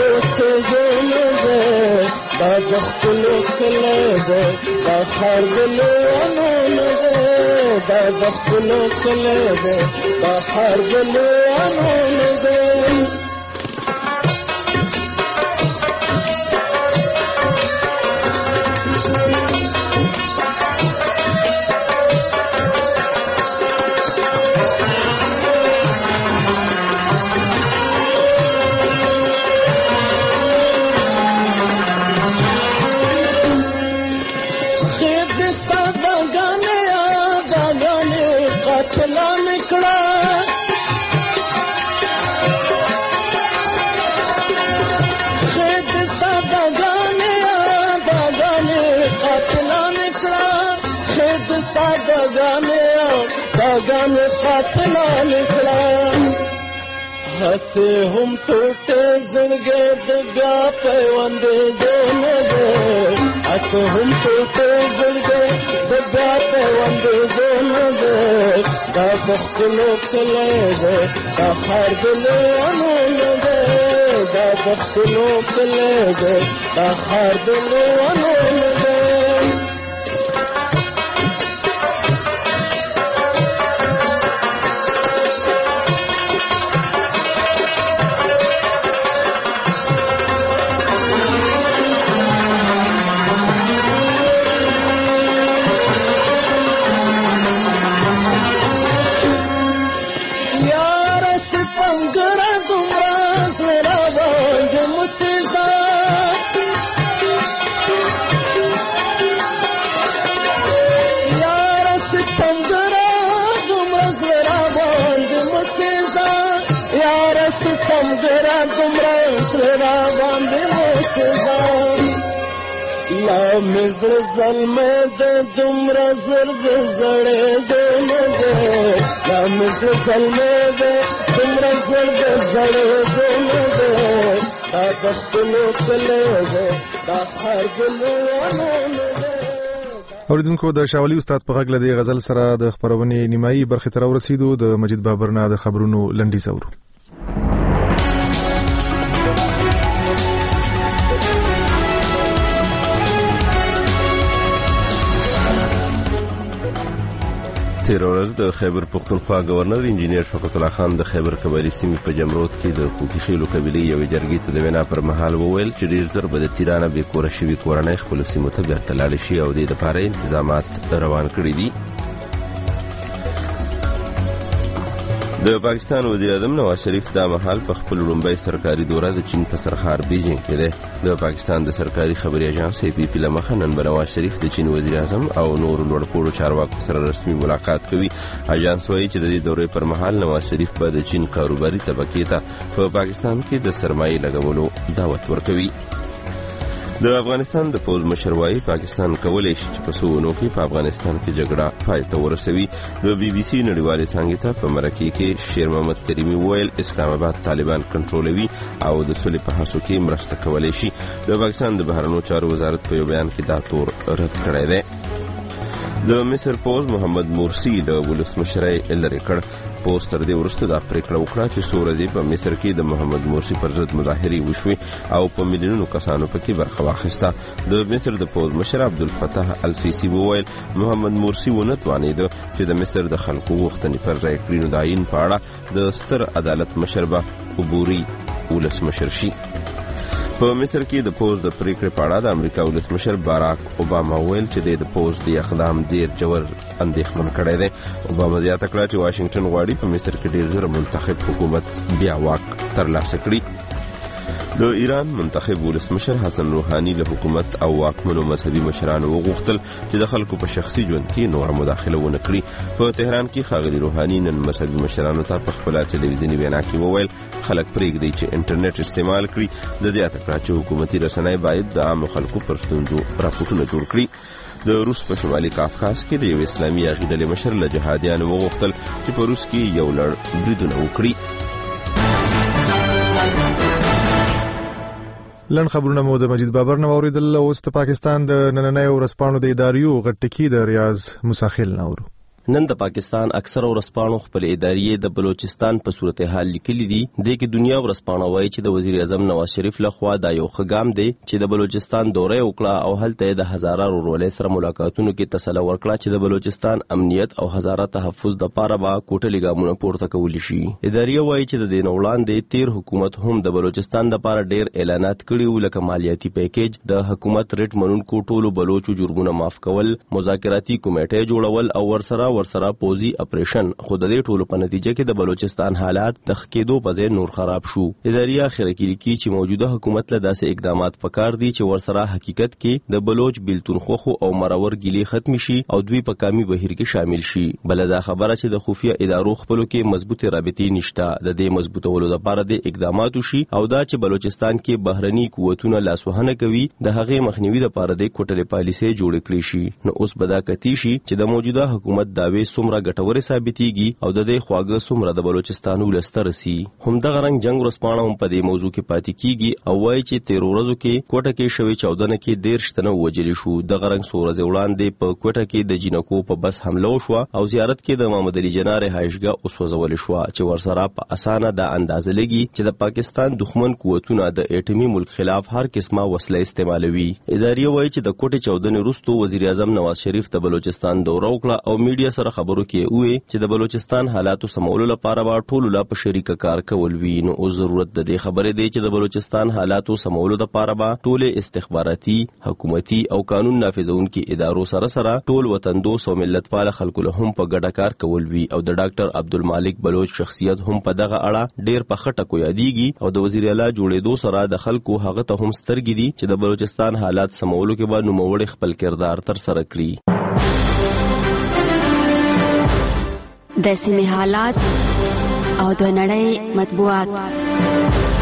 سجونه ده دا د خپل کله ده دا خار ګلونه ده دا د خپل کله ده دا خار ګلونه ده داغان قاتلان کړه هسه هم ټوټه زړګې د بیا پیوند دونه ده هسه هم ټوټه زړګې د بیا پیوند دونه ده دا بختلو کله ده دا خار دلونو ده دا بختلو کله ده دا خار دلونو ده درا دومره سره را باندې موسیقا لا مزر زلمه د دومره زر د زړې دونه ده لا مزر زلمه د دومره زر د زړې دونه ده دا د خپلو کلی ده دا ښار د لویانو ده. اوریدونکو د شاولي استاد په غږ لدی غزل سره د خبرونې نیمایي برخې ته ورسېدو. د مجید بابرنا د خبرونو لنډیز اورو. تیر ورځ د خیبر پختونخوا گورنر انجینیر شوکت الله خان د خیبر قبایلی سیمې په جمرود کې د کوکي خیلو قبیلې یوې جرګې ته د وینا پر مهال وویل چې ډېر ژر به د تیرانه بې کوره شوي کورنۍ خپلو سیمو ته بیرته لاړې شي او دې دپاره انتظامات روان کړي دي. د پاکستان وزیر اعظم نواز شریف دا مهال په خپل لومړی سرکاري دوره د چین په سرخار بیجینګ کې دی. د پاکستان د سرکاري خبري اژانس ای پی پی له مخه نن به نواز شریف د چین وزیر اعظم او نورو لوړپوړو چارواکو سره رسمي ملاقات کوي. اژانس وایي چې د دې دورې پر مهال نواز شریف به د چین کاروباري طبقې ته په پاکستان کې د سرمایې لګولو دعوت ورکوي. د افغانستان د پوځ مشر وايي پاکستان کولی شي چې په څو اونو کې په افغانستان کې جګړه پای ته ورسوي. د بي بي سي نړیوالې څانګې ته په مرکې کې شیر محمد کریمي وویل اسلام آباد طالبان کنټرولوي او د صلح په هڅو کې مرسته کولی شي. د پاکستان د بهرنیو چارو وزارت په یو بیان کې دا تور رد کړی دی. د مصر پوز محمد مرسی له ولسمشرۍ لرې کړ. پوز تر دې وروسته دا پریکړه وکړه چې څو ورځې په مصر کې د محمد مرسی پر ضد مظاهرې وشوې او په میلیونونو کسانو پکې برخه واخیسته. د مصر د پوز مشر عبدالفتاح السیسی وویل محمد مرسی ونه توانېده چې د مصر د خلکو غوښتنې پر ځای کړي، نو د آیین په اړه د ستر عدالت مشر به عبوري ولسمشر شي. په مصر کې د پوز د پریکړې په اړه د امریکا ولسمشر باراک اوباما وویل چې د پوز د اقدام ډیر جوړ اندېښمن کړی دی. اوباما زیاته کړه چې واشنگټن غواړي په مصر کې ډیر ژر منتخب حکومت بیا واک ترلاسه کړي. د ایران منتخب ولسمشر حسن روحانی له حکومت او واکمنو مذهبي مشرانو وغوښتل چې د خلکو په شخصي ژوند کې نور مداخله ونه کړي. په تهران کې ښاغلي روحانی نن مذهبي مشرانو ته په خپله ټلویزیوني وینا کې وویل خلک پرېږدئ چې انټرنیټ استعمال کړي. د زیاته کړه چې حکومتي رسنۍ باید د عامو خلکو پر ستونزو راپورټونه جوړ کړي. د روس په شمالي کافکاز کې د یو اسلامي عقیدې مشر له جهادیانو وغوښتل چې په روس کې یو لړ بریدونه وکړي. لن خبرونه مو د مجید بابر نو اوریدل. اوس د پاکستان د نننۍ ورځپاڼو د اداریو غټکی د ریاض مساخیل نورو. نن د پاکستان اکثر ورځپاڼو خپل ادارې د بلوچستان په صورتحال لیکلي دي. د کې دنیا ورځپاڼه وایي چې د وزیر اعظم نواز شریف لخوا دا یو ښه دی چې د بلوچستان دوره وکړه او هلته د هزاره ورولې سره ملاقاتونو کې تسلی ورکړه چې د بلوچستان امنیت او هزاره تحفظ د پاره به کوټلي ګامونه پورته کولی شي. ادارې وایي چې د دین وړاندې تیر حکومت هم د بلوچستان د پاره ډیر اعلانات کړي لکه مالیاتي پیکیج، د حکومت ریټ منونکو ټولو بلوچو جرمونه معاف کول، مذاکراتي کمیټه جوړول او ورسره ورسره پوزي اپریشن. خو د دې ټولو په نتیجه کې د بلوچستان حالات د خکېدو په ځای نور خراب شو. ادارې اخر کې لیکي چې موجوده حکومت له داسې اقدامات پکار دي چې ورسره حقیقت کې د بلوچ بیلتون خوخو او مرور ګیلي ختم شي او دوی په کامي بهیر کې شامل شي. بل دا خبره چې د خفیه ادارو خپلو کې مضبوطه رابطې نشته، د دې مضبوطولو لپاره د اقداماتو شي او دا چې بلوچستان کې بهرني قوتونه لاسوهنه کوي د هغې مخنیوي لپاره د کوټلې پالیسي جوړ کړي شي. نو اوس به دا کتی شي چې د موجوده حکومت داوی څومره ګټورې ثابتېږي او د دې خواږه څومره د بلوچستان ولسته رسي. همدغه رنګ جنگ ورځپاڼه هم په دې موضوع کې پاتې کیږي او وایي چې تیر ورځو کې کوټه کې شوې چودنه کې دېرش تنه وژل شو. دغه رنګ څو ورځې وړاندې په کوټه کې د جینکو په بس حمله وشوه او زیارت کې د محمد علي جناح رهایشګاه وسوځول شوه چې ورسره په اسانه د اندازه لګي چې د پاکستان دښمن قوتونه د اټومي ملک خلاف هر قسمه وسله استعمالوي. ادارې وایي چې د کوټې چودنې وروسته وزیر اعظم نواز شریف د بلوچستان دوره وکړه او میډیا سره خبرو کې وې چې د بلوچستان حالاتو سمولو لپاره به ټول لا په شریکه کار کول وی. نو او ضرورت د دې خبرې دی چې د بلوچستان حالاتو سمولو لپاره به ټول استخباراتي، حکومتي او قانون نافذونکو ادارو سره سره ټول وطن دوست او ملتپال خلکو له هم په ګډه کار کول وی. او د ډاکټر عبدالمالک بلوچ شخصیت هم په دغه اړه ډیر په خټه کو یادېږي او د وزیر اعلی جوړېدو سره د خلکو هغه ته هم سترګې دي چې د بلوچستان حالات سمولو کې به نوموړي خپل کردار تر سره کړي. د سیمې حالات او د نړۍ مطبوعات.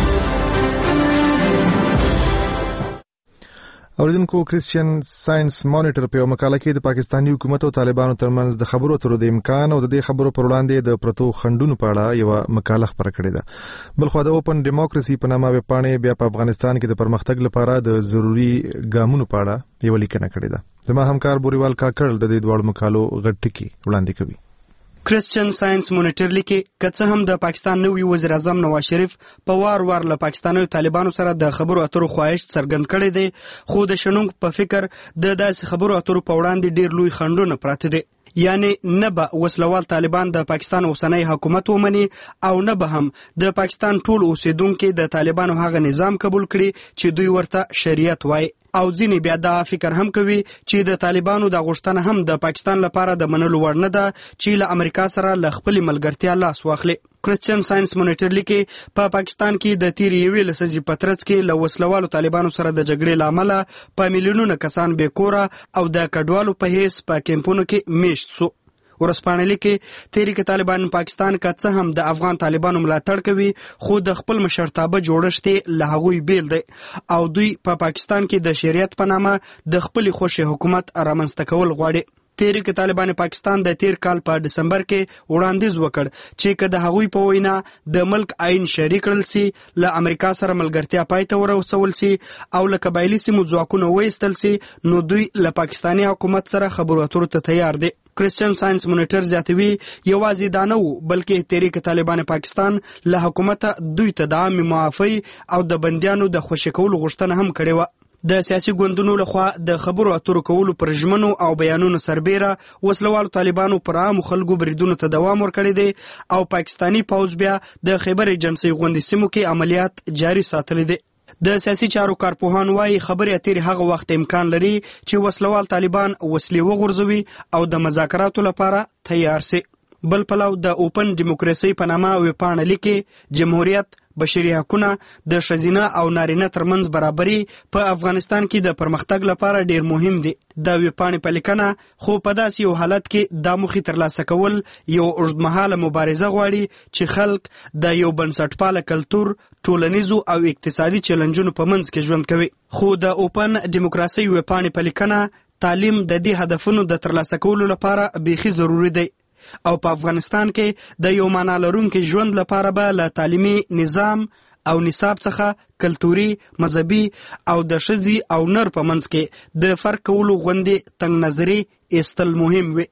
اوریدونکو کریسچین ساينس مانیټر په مقاله کې د پاکستاني حکومت او طالبانو ترمنځ د خبرو اترو د امکان او د دې خبرو پر وړاندې د پرتو خندونو په اړه یو مقاله خبره کړې ده. بلخو د اوپن ډیموکراسي په نامه وپاڼې بیا په افغانستان کې د پرمختګ لپاره د ضروري ګامونو په اړه یو لیکنه کړې ده. زما همکار بوریوال کاکړ د دې دوه مقالو غټ ټکی وړاندې کوي. کریسچین ساينس مونیټر لیکي کڅه هم د پاکستان نوی وزیر اعظم نواز شریف په وار وار له پاکستاني طالبانو سره د خبرو اترو خواهش څرګند کړی دی خو د شنونګ په فکر د داسې خبرو اترو په وړاندې ډیر لوی خنډونه پراته دي. یعنی نه به وسلوال طالبان د پاکستان اوسنۍ حکومت ومني او نه به هم د پاکستان ټول اوسیدونکو د طالبانو هغه نظام قبول کړي چې دوی ورته شریعت وایي او ځینې بیا دا فکر هم کوي چې د طالبانو د غوښتنه هم د پاکستان لپاره د منلو وړ نه ده چې له امریکا سره ل خپل ملګرتیا لاس واخلي. کریسچین ساينس مونیټر لیکي په پاکستان کې د تیر یوې لسیزې په ترڅ کې له وسلوالو طالبانو سره د جګړې لامل په میلیونونو کسان بې کوره او د کډوالو په هیڅ په کیمپونو کې میشت سو. ورسپانه لیکي تحریک طالبان پاکستان کا څه هم د افغان طالبانو ملاتړ کوي خو د خپل مشرتابه جوړښت له هغوی بیل دی او دوی په پا پاکستان کې د شریعت په نامه د خپل خوشي حکومت رامنځته کول غواړي. تحریک طالبان پاکستان د تیر کال په دسمبر کې وړاندیز وکړ چې که د هغوی په وینا د ملک عین شریک کړل سي له امریکا سره ملګرتیا پای ته ورسول سي او له قبایلی سیمو ځواکونه وایستل سي نو دوی له پاکستاني حکومت سره خبرو اترو ته تیار دي. کریسچین ساينس مونیټر زیاتوي یوازې دا نه وو بلکې تحریک طالبان پاکستان له حکومت دوی ته د عام معافی او د بندیانو د خوشی کولو غوښتنه هم کړې و. د سیاسي ګوندونو لخوا د خبرو اترو کولو پر ژمنو او بیانونو سربېره وسلوال طالبانو پر عام خلکو بریدونو ته دوام ورکړی دی او پاکستانی پوځ بیا د خیبر ایجنسی غوندي سیمو کې عملیات جاري ساتلي دي. د سیاسي چارو کارپوهان وايي خبرې اترې هغه وخت امکان لري چې وسلوال طالبان وسلې وغورځوي او د مذاکراتو لپاره تیار سي. بل پلو د اوپن ډیموکراسي په نامه وپاڼه لیکي جمهوریت بشري حقوقونه د ښځینه او نارینه ترمنځ برابري په افغانستان کې د پرمختګ لپاره ډیر مهم دي. د وپاڼې په لیکنه خو په داسې یو حالت کې د موخې ترلاسه کول یو اوږدمهاله مبارزه غواړي چې خلک د یو بنسټپاله کلتور ټولنیزو او اقتصادي چیلنجونو په منځ کې ژوند کوي. خو د اوپن ډیموکراسي وپاڼې په لیکنه تعلیم د دې هدفونو د ترلاسه کولو لپاره بیخي ضروری دی او په افغانستان کې د یو معنا لرونکي ژوند لپاره به له تعلیمي نظام او نصاب څخه کلتوري مذهبي او د ښځې او نر په منځ کې د فرق کولو غوندې تنګ نظري ایستل مهم وي.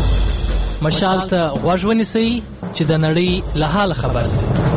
مشال ته غوږ ونیسئ چې د نړۍ له حاله خبر سي.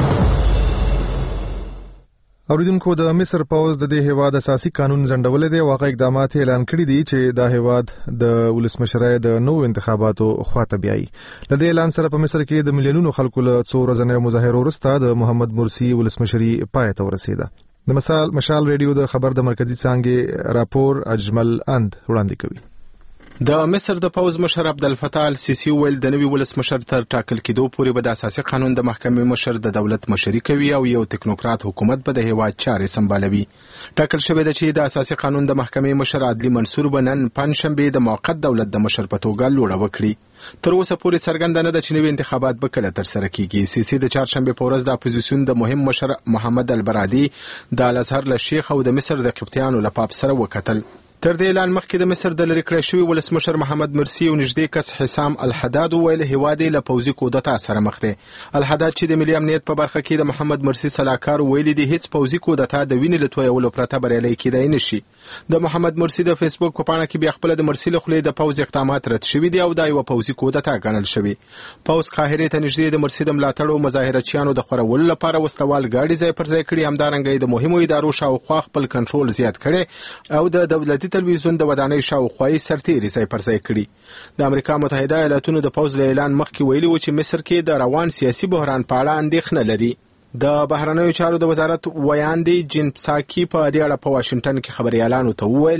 اوریدونکو د مصر پوز د دې هیواد اساسي قانون ځنډولې دی او هغه اقدامات اعلان کړي دي چې دا هیواد د ولسمشرۍ د نوو انتخاباتو خواته بیایي. د دې اعلان سره په مصر کې د ملیونونو خلکو له څو ورځنیو مظاهرو وروسته د محمد مرسي ولسمشري پای ته ورسېده. د مثال مشال ریډیو د خبر د مرکزی څانګې راپور اجمل اند وړاندې کوي. د مصر د پوز مشر عبدالفتاح السیسی ویل د نوي ولسمشر تر ټاکل کېدو پورې به د اساسي قانون د محکمې مشر د دولت مشري کوي او یو تکنوکرات حکومت به د هیواد چارې سمبالوي. ټاکل شوی دی چې د اساسي قانون د محکمې مشر عدلي منصور به نن پنځشنبه د موقت دولت د مشر په توګه لوړه وکړي. تر اوسه پورې څرګنده نه ده چې نوي انتخابات به کله ترسره کیږي. سیسی د چهارشنبه په ورځ د اپوزیسیون د مهم مشر محمد البرادي د الازهر له شیخ او د مصر د قبطیانو له پاپ سره وکتل. تر دې اعلان مخکې د مصر د لری کړی شوی ولسمشر محمد مرسی او نږدې کس حسام الحداد ویل هیواد له پوځي کودتا سره مخ دی. الحداد چې د ملي امنیت په برخه کې د محمد مرسی صلاحکار ویل دي هیڅ پوځي کودتا د وینې له تویولو پرته بریالي کېدای نشي. د محمد مرسی د فیسبوک په پاڼه کې بیا خپل د مرسی له خولې د پوځ اقدامات رد شوي دي او دا یو پوځي کودتا ګڼل شوی. پوځ قاهره ته نږدې د مرسی د ملاتړو مظاهرچیانو د خورولو لپاره وسلوال ګاډي ځای پر ځای کړي. همدارنګه د مهمو ادارو شاوخوا خپل کنټرول زیات کړي او د دولتي تلویزیون د ودانۍ شاوخوا سرتیري ځای پر ځای کړي. د امریکا متحده ایالاتونو د پوځ له اعلان مخکې ویلي و چې مصر کې د روان سیاسي بحران په اړه اندېښنه لري. د بهرنیو چارو د وزارت ویاندې جین پساکی په دې اړه په واشنگټن کې خبريالانو ته وویل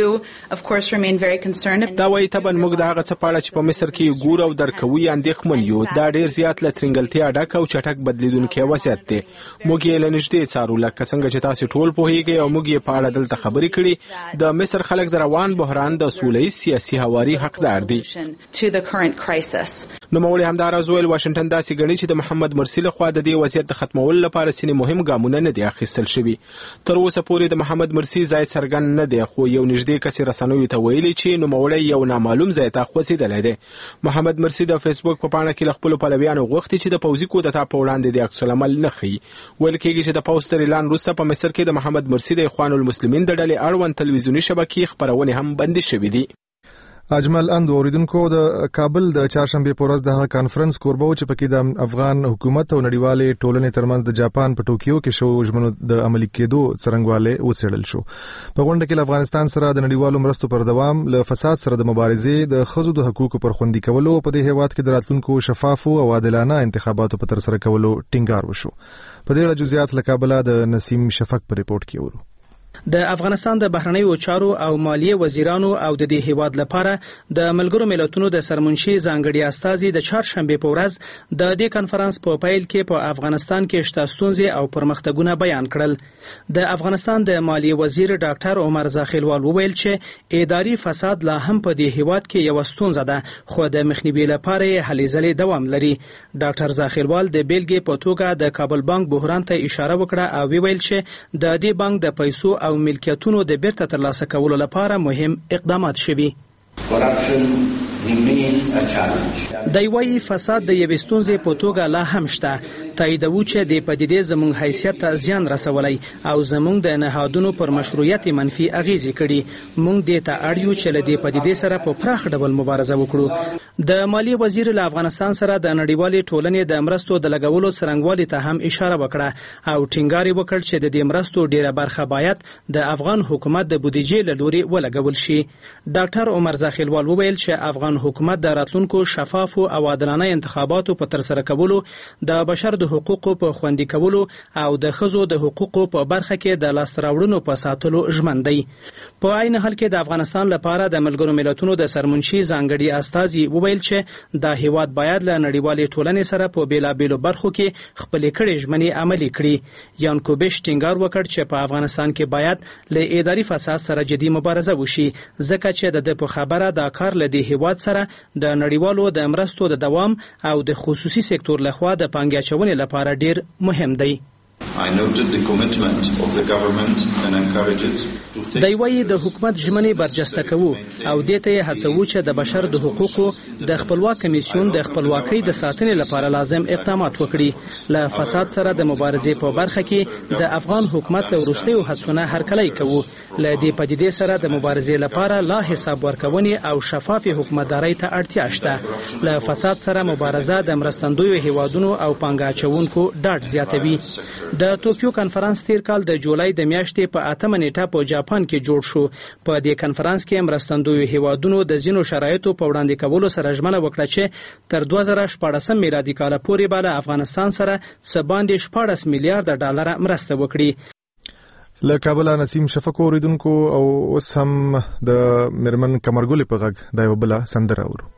دا وایي تبن موږ د هغه څه په اړه چې په مصر کې ګور او درکوي اندېښمن یو. دا ډیر زیات له ترنګلتیا ډک او چټک بدلیدونکي وضعیت دی. موږ یې له نږدې څارو لکه څنګه چې تاسو ټول پوهیږئ او موږ یې په اړه دلته خبرې کړې. د مصر خلک د روان بحران د سوله‌ییز سیاسي هواري حقدار دي. نو مولوی همداراز ویل واشنگټن داسې ګڼي چې د محمد مرسی لخوا د دې وضعیت د ختمولو لپاره سینې مهم ګامونه نه دي اخیستل شوي. تر اوسه پورې د محمد مرسي ځای څرګند نه دی، خو یو نږدې کس رسنیو ته ویلي چې نوموړی یو نامعلوم ځای ته خوځېدلی دی. محمد مرسي د فیسبوک په پاڼه کې له خپلو پلویانو غوښتي چې د پوځي کودتا په وړاندې د عکس العمل نه ښیي. ویل کېږي چې د پوځ تر اعلان وروسته په مصر کې د محمد مرسي د اخوان المسلمین د ډلې اړوند تلویزیوني شبکې خپرونې هم بندي شوې دي. اجمل اند اوریدونکو د کابل د چهارشنبه په ورځ د کانفرنس کوربه چې پکې د افغان حکومت او نړیوالې ټولنې ترمنځ د جاپان په ټوکیو کې شو ژمنو د عملي کېدو څرنګواله وڅېړل شو. په غونډه کې افغانستان سره د نړیوالو مرستو پر دوام، له فساد سره د مبارزې، د ښځو د حقوقو پر خوندي کولو، په دې هیواد کې د راتلونکو شفافو او عادلانه انتخاباتو په ترسره کولو ټینګار وشو. په دې اړه جزئیات له کابل د نسیم شفق په ریپورت کې ورو. د افغانستان د بهرنیو چارو او مالیې وزیرانو او د دې هیواد لپاره د ملګرو ملتونو د سرمنشي ځانګړي استازي د چهارشنبه په ورځ د دې کانفرنس په پیل کې په افغانستان کې شته ستونزې او پرمختګونه بیان کړل. د افغانستان د مالیې وزیر ډاکټر عمر زاخیلوال وویل چې اداري فساد لا هم په دې هیواد کې یو ستونزه ده، خو د مخنیوي لپاره هلې ځلې دوام لري. ډاکټر زاخیلوال د بیلګې په توګه د کابل بانک بحران ته اشاره وکړه او ویل چې د دې بانک د پیسو او ملکیتونو د بیرته ترلاسه کولو لپاره مهم اقدامات شوي. د یوې فساد د یوې ستونزې په توګه لا هم شته. تاییدوي چې د پدیدې زموږ حیثیت ته زیان رسولی او زموږ د نهادونو پر مشروعیت منفي اغیزې کړي. موږ دې ته اړ یو چې له دې پدیدې سره په پراخ ډول مبارزه وکړو. د مالیې وزیر له افغانستان سره د نړیوالې ټولنې د مرستو د لګولو څرنګوالي ته هم اشاره وکړه او ټینګار وکړ چې د دې مرستو ډیره برخه باید د افغان حکومت د بودیجې له لوري ولګول شي. ډاکټر عمر زاخیلوال وویل چې افغان حکومت د راتلونکو شفافو او عادلانه انتخاباتو په ترسره کولو، د بشر د حقوقو په خوندي کولو او د ښځو د حقوقو په برخه کې د لاسته راوړنو په ساتلو ژمن دی. په عین حال کې د افغانستان لپاره د ملګرو ملتونو د سرمنشي ځانګړي استازي وویل چې د هیواد باید له نړیوالې ټولنې سره په بیلابیلو برخو کې خپلې کړې ژمنې عملي کړي. یانکوبش ټینګار وکړ چې په افغانستان کې باید له اداري فساد سره جدي مبارزه وشي، ځکه چې د په خبره د کار له دې هیواد سره د نړیوالو د مرستو د دوام او د خصوصي سکتور لخوا د پانګې اچونې لپاره ډیر مهم دی. د یوې د حکومت ژمنې برجسته کوو او دې ته هڅوو چې د بشر د حقوقو د خپلواک کمیسیون د خپلواکۍ د ساتنې لپاره لازم اقدامات وکړي. له فساد سره د مبارزې په برخه کې د افغان حکومت له وروستیو هڅونه هرکلی کوو. له دې پدیدې سره د مبارزې لپاره لا حساب ورکونې او شفاف حکومتدارۍ ته اړتیا شته. له فساد سره مبارزه د مرستندویو هیوادونو او پانګه اچونکو ډاډ زیاتوي. د ټوکیو کانفرنس تیر کال د جولای د میاشتې په اتمه نیټه په جاپان کې جوړ شو. په دې کانفرنس کې مرستندویو هیوادونو د ځینو شرایطو په وړاندې کولو سره ژمنه وکړه چې تر دوه زره شپاړسم میلادي کال پورې به له افغانستان سره څه باندې شپاړس میلیارډ ډالر مرسته وکړي. له کابل نسیم شفق اوریدونکو او اوس هم د مرمن کمرګل په غږ د یو بل سندره اورو.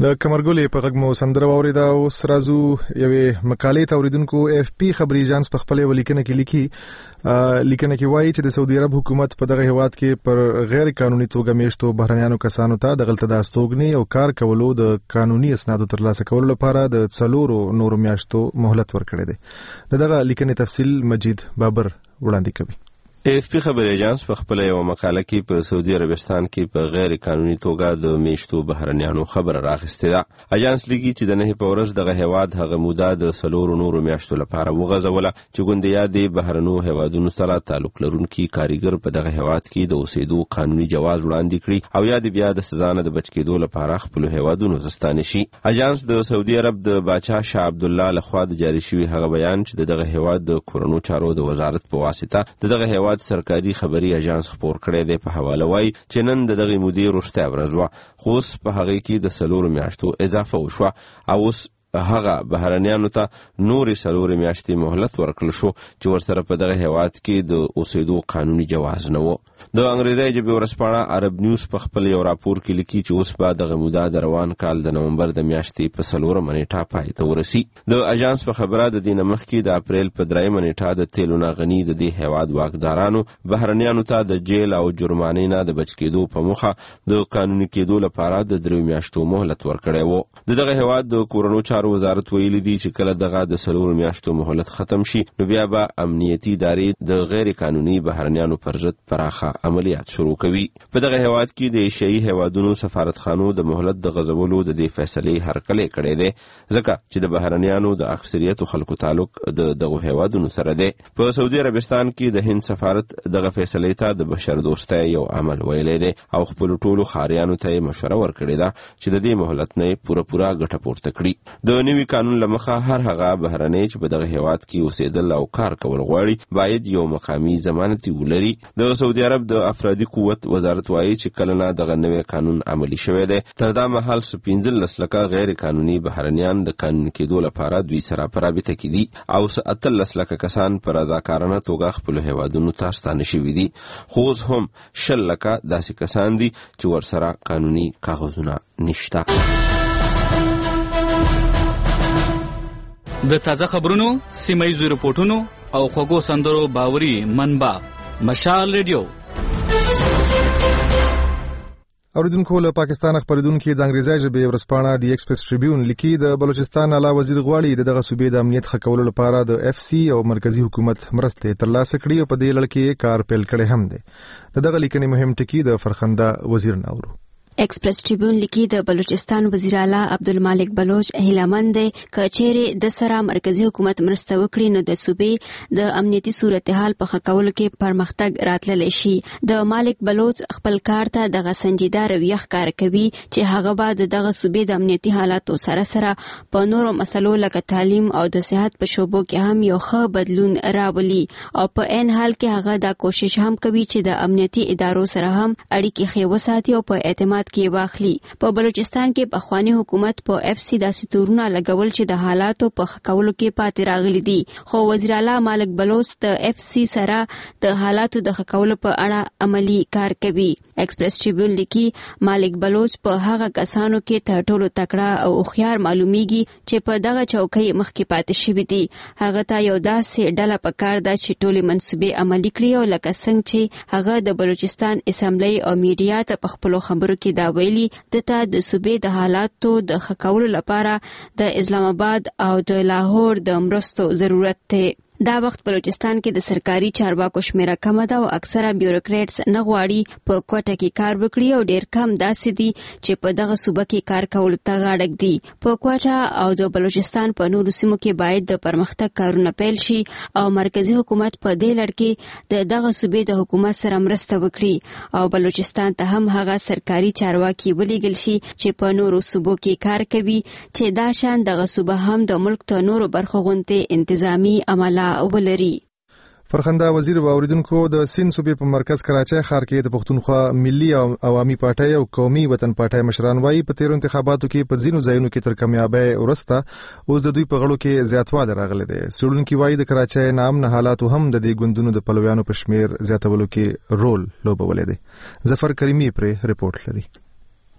د کمرګلې په غږ مو سندره واوریده. اوس راځو یوې مقالې ته. اوریدونکو اف پی خبري ایجانس په خپل ولیکنه کې لیکي لیکنه کې وایي چې د سعودي عرب حکومت په دغه هیواد کې پر غیر قانوني توګه میشتو بهرنیانو کسانو ته د غلطه د استوګنې او کار کولو د قانوني اسنادو ترلاسه کولو لپاره د څلورو نورو میاشتو مهلت ورکړی دی. دغه لیکنې تفصیل مجید بابر وړاندې کوي. اف پی خبري ایجانس په خپل یو مقاله کې په سعودي عربستان کې په غیر قانوني توګه د میشتو بهرنیانو خبر راغسته ده. ایجانس لیکي چې د نه په ورځ دغه هیواد هغه موده د سلورو نورو میاشتو لپاره وغځوله چې ګوندیا د بهرنو هیوادونو سره تعلق لرونکي کاریګر په دغه هیواد کې د اوسېدو قانوني جواز وړاندې کړي او یا د بیا د سزا نه د بچ کېدو لپاره خپل هیوادونو زستانه شي. ایجانس د سعودي عرب د باچا شاه عبد الله لخوا د جاری شوی هغه بیان چې دغه هیواد د کورونو چارو د وزارت په واسطه دغه هیواد سرکاري خبري ایجانس خبر کړی دی په حواله وای چې نن د دغه مدیر رښتیا ورځ و خو په هغه کې د سلور میاشتو اضافه وشو او اوس هغه بهرنیانو ته نورې سلور میاشتې مهلت ورکړل شو چې ورسره په دغه هیواد کې د اوسېدو قانوني جواز نه و. د انګریزي ژبې ورځپاڼه عرب نیوز په خپل یو راپور کې لیکي چې اوس به دغه موده د روان کال د نومبر د میاشتې په څلورمه نیټه پای ته ورسي. د اژانس په خبره د دې نه مخکې د اپریل په درېیمه نیټه د تیلو ناغني د دې هیواد واکدارانو بهرنیانو ته د جیل او جرمانې نه د بچ کېدو په موخه د قانوني کېدو لپاره د درې میاشتو مهلت ورکړی و. د دغه هیواد د کورونو چارو وزارت ویلي دی چې کله دغه د سلور میاشتو مهلت ختم شي نو بیا به امنیتي ادارې د غیر قانوني بهرنیانو پر ضد پراخه عملیات شروع کوي. په دغه هیواد کې د ایشیايي هیوادونو سفارتخانو د مهلت د غځولو د دې فیصلې هرکلی کړی دی ځکه چې د بهرنیانو د اکثریت خلکو تعلق د دغه هیوادونو سره دی. په سعودي عربستان کې د هند سفارت دغه فیصلې ته د بشر دوستۍ یو عمل ویلی دی او خپل ټولو خاریانو ته مشوره ورکړې ده چې د دې مهلت نه پوره پوره ګټه پورته کړي. د نوي قانون له مخه هر هغه بهرنی چې په دغه هیواد کې اوسېدل او کار کول غواړي باید یو مقامي ضمانتي ولري. د سعودي عرب د افرادي قوت وزارت وایي چې کله نه دغه نوی قانون عملی شوی دی تر دا مهال پنځلس لکه غیر قانوني بهرنیان د قانوني کېدو لپاره دوی سره په رابطه کې دي او اتلس لکه کسان په رضاکارانه توګه خپل هیوادونو ته ستانه شوي دي خو اوس هم شل لکه داسې کسان دي چې ورسره قانوني کاغذونه نشته. د تازه خبرونو سیمایي رپورټونو او خوږو سندرو باوري منبع مشال ریډیو. اوریدونکو له پاکستان خبرېدونکو د انګریزي ژبې ورځپاڼه دی ایکسپریس ټریبیون لیکي د بلوچستان اعلی وزیر غواړي دغه صوبې د امنیت ښه کولو لپاره د اف سی او مرکزی حکومت مرسته ترلاسه کړي او په دې لړ کې کار پیل کړي هم دي. دغه لیکنې مهم ټکی د فرخنده وزیر ناورو. ایکسپریس ټریبیون لیکي د بلوچستان وزیر اعلی عبدالمالک بلوچ هیلمند دی کچېره د سره مرکزی حکومت مرسته وکړي نو د صوبې د امنیتي صورتحال په ښه کولو کې پرمختګ راتللی شي. د مالک بلوچ خپل کار ته دغه سنجیده رویه ښکاره کوي چې هغه به دغه صوبې د امنیتي حالاتو سره سره په نورو مسلو لکه تعلیم او د صحت په شوبو کې هم یو ښه بدلون راولي او په عین حال کې هغه دا کوشش هم کوي چې د امنیتي ادارو سره هم اړیکې ښې وساتي او په اعتماد کې واخلي. په بلوچستان کې په خواني حکومت په اف سی داسې تورونه لګول چې د حالاتو په ښه کولو کې پاتې راغلي دي خو وزیر اعلی مالک بلوچ د اف سی سره د حالاتو د ښه کولو په اړه عملی کار کوي. ایکسپریس ټریبیون لیکي مالک بلوچ په هغه کسانو کې تر ټولو تکړه او هوښیار معلومیږي چې په دغه چوکۍ مخکې پاتې شوي دي. هغه ته یو داسې ډله پکار ده چې ټولې منصوبې عملي کړي او لکه څنګه چې هغه د بلوچستان اسمبلی او میډیا ته په خپلو خبرو کې دا ویلي دته د صوبې د حالاتو د ښه کولو لپاره د اسلام آباد او د لاهور د مرستو ضرورت دی. دا وخت بلوچستان کې د سرکاري چارواکو شمیره کمه ده او اکثره بیوروکریټس نه غواړي په کوټه کې کار وکړي او ډیر کم داسې دي چې په دغه صوبه کې کار کول ته غاړک دي. په کوټه او د بلوچستان په نورو سیمو کې باید د پرمختګ کارونه پیل شي او مرکزی حکومت په دې لړ کې د دغه صوبې د حکومت سره مرسته وکړي او بلوچستان ته هم هغه سرکاري چارواکي ولېږل شي چې په نورو صوبو کې کار کوي چې دا شان دغه صوبه هم د ملک ته نورو برخو غونډې انتظامی عمله ولري. فرخنده وزیر و اوریدونکو د سین صوبې په مرکز کراچۍ ښار کې د پښتونخوا ملي او عوامي پارټۍ او قومي وطن پارټۍ مشران وایي په تیرو انتخاباتو کې په ځینو ځایونو کې تر کامیابۍ وروسته اوس د دوی په غړو کې زیاتوالی راغلی دی. څېړونکي وایي د کراچۍ ناامنه حالاتو هم د دې ګوندونو د پلویانو په شمیر زیاتولو کې رول لوبولی دی. ظفر کریمي پرې رپورټ لري.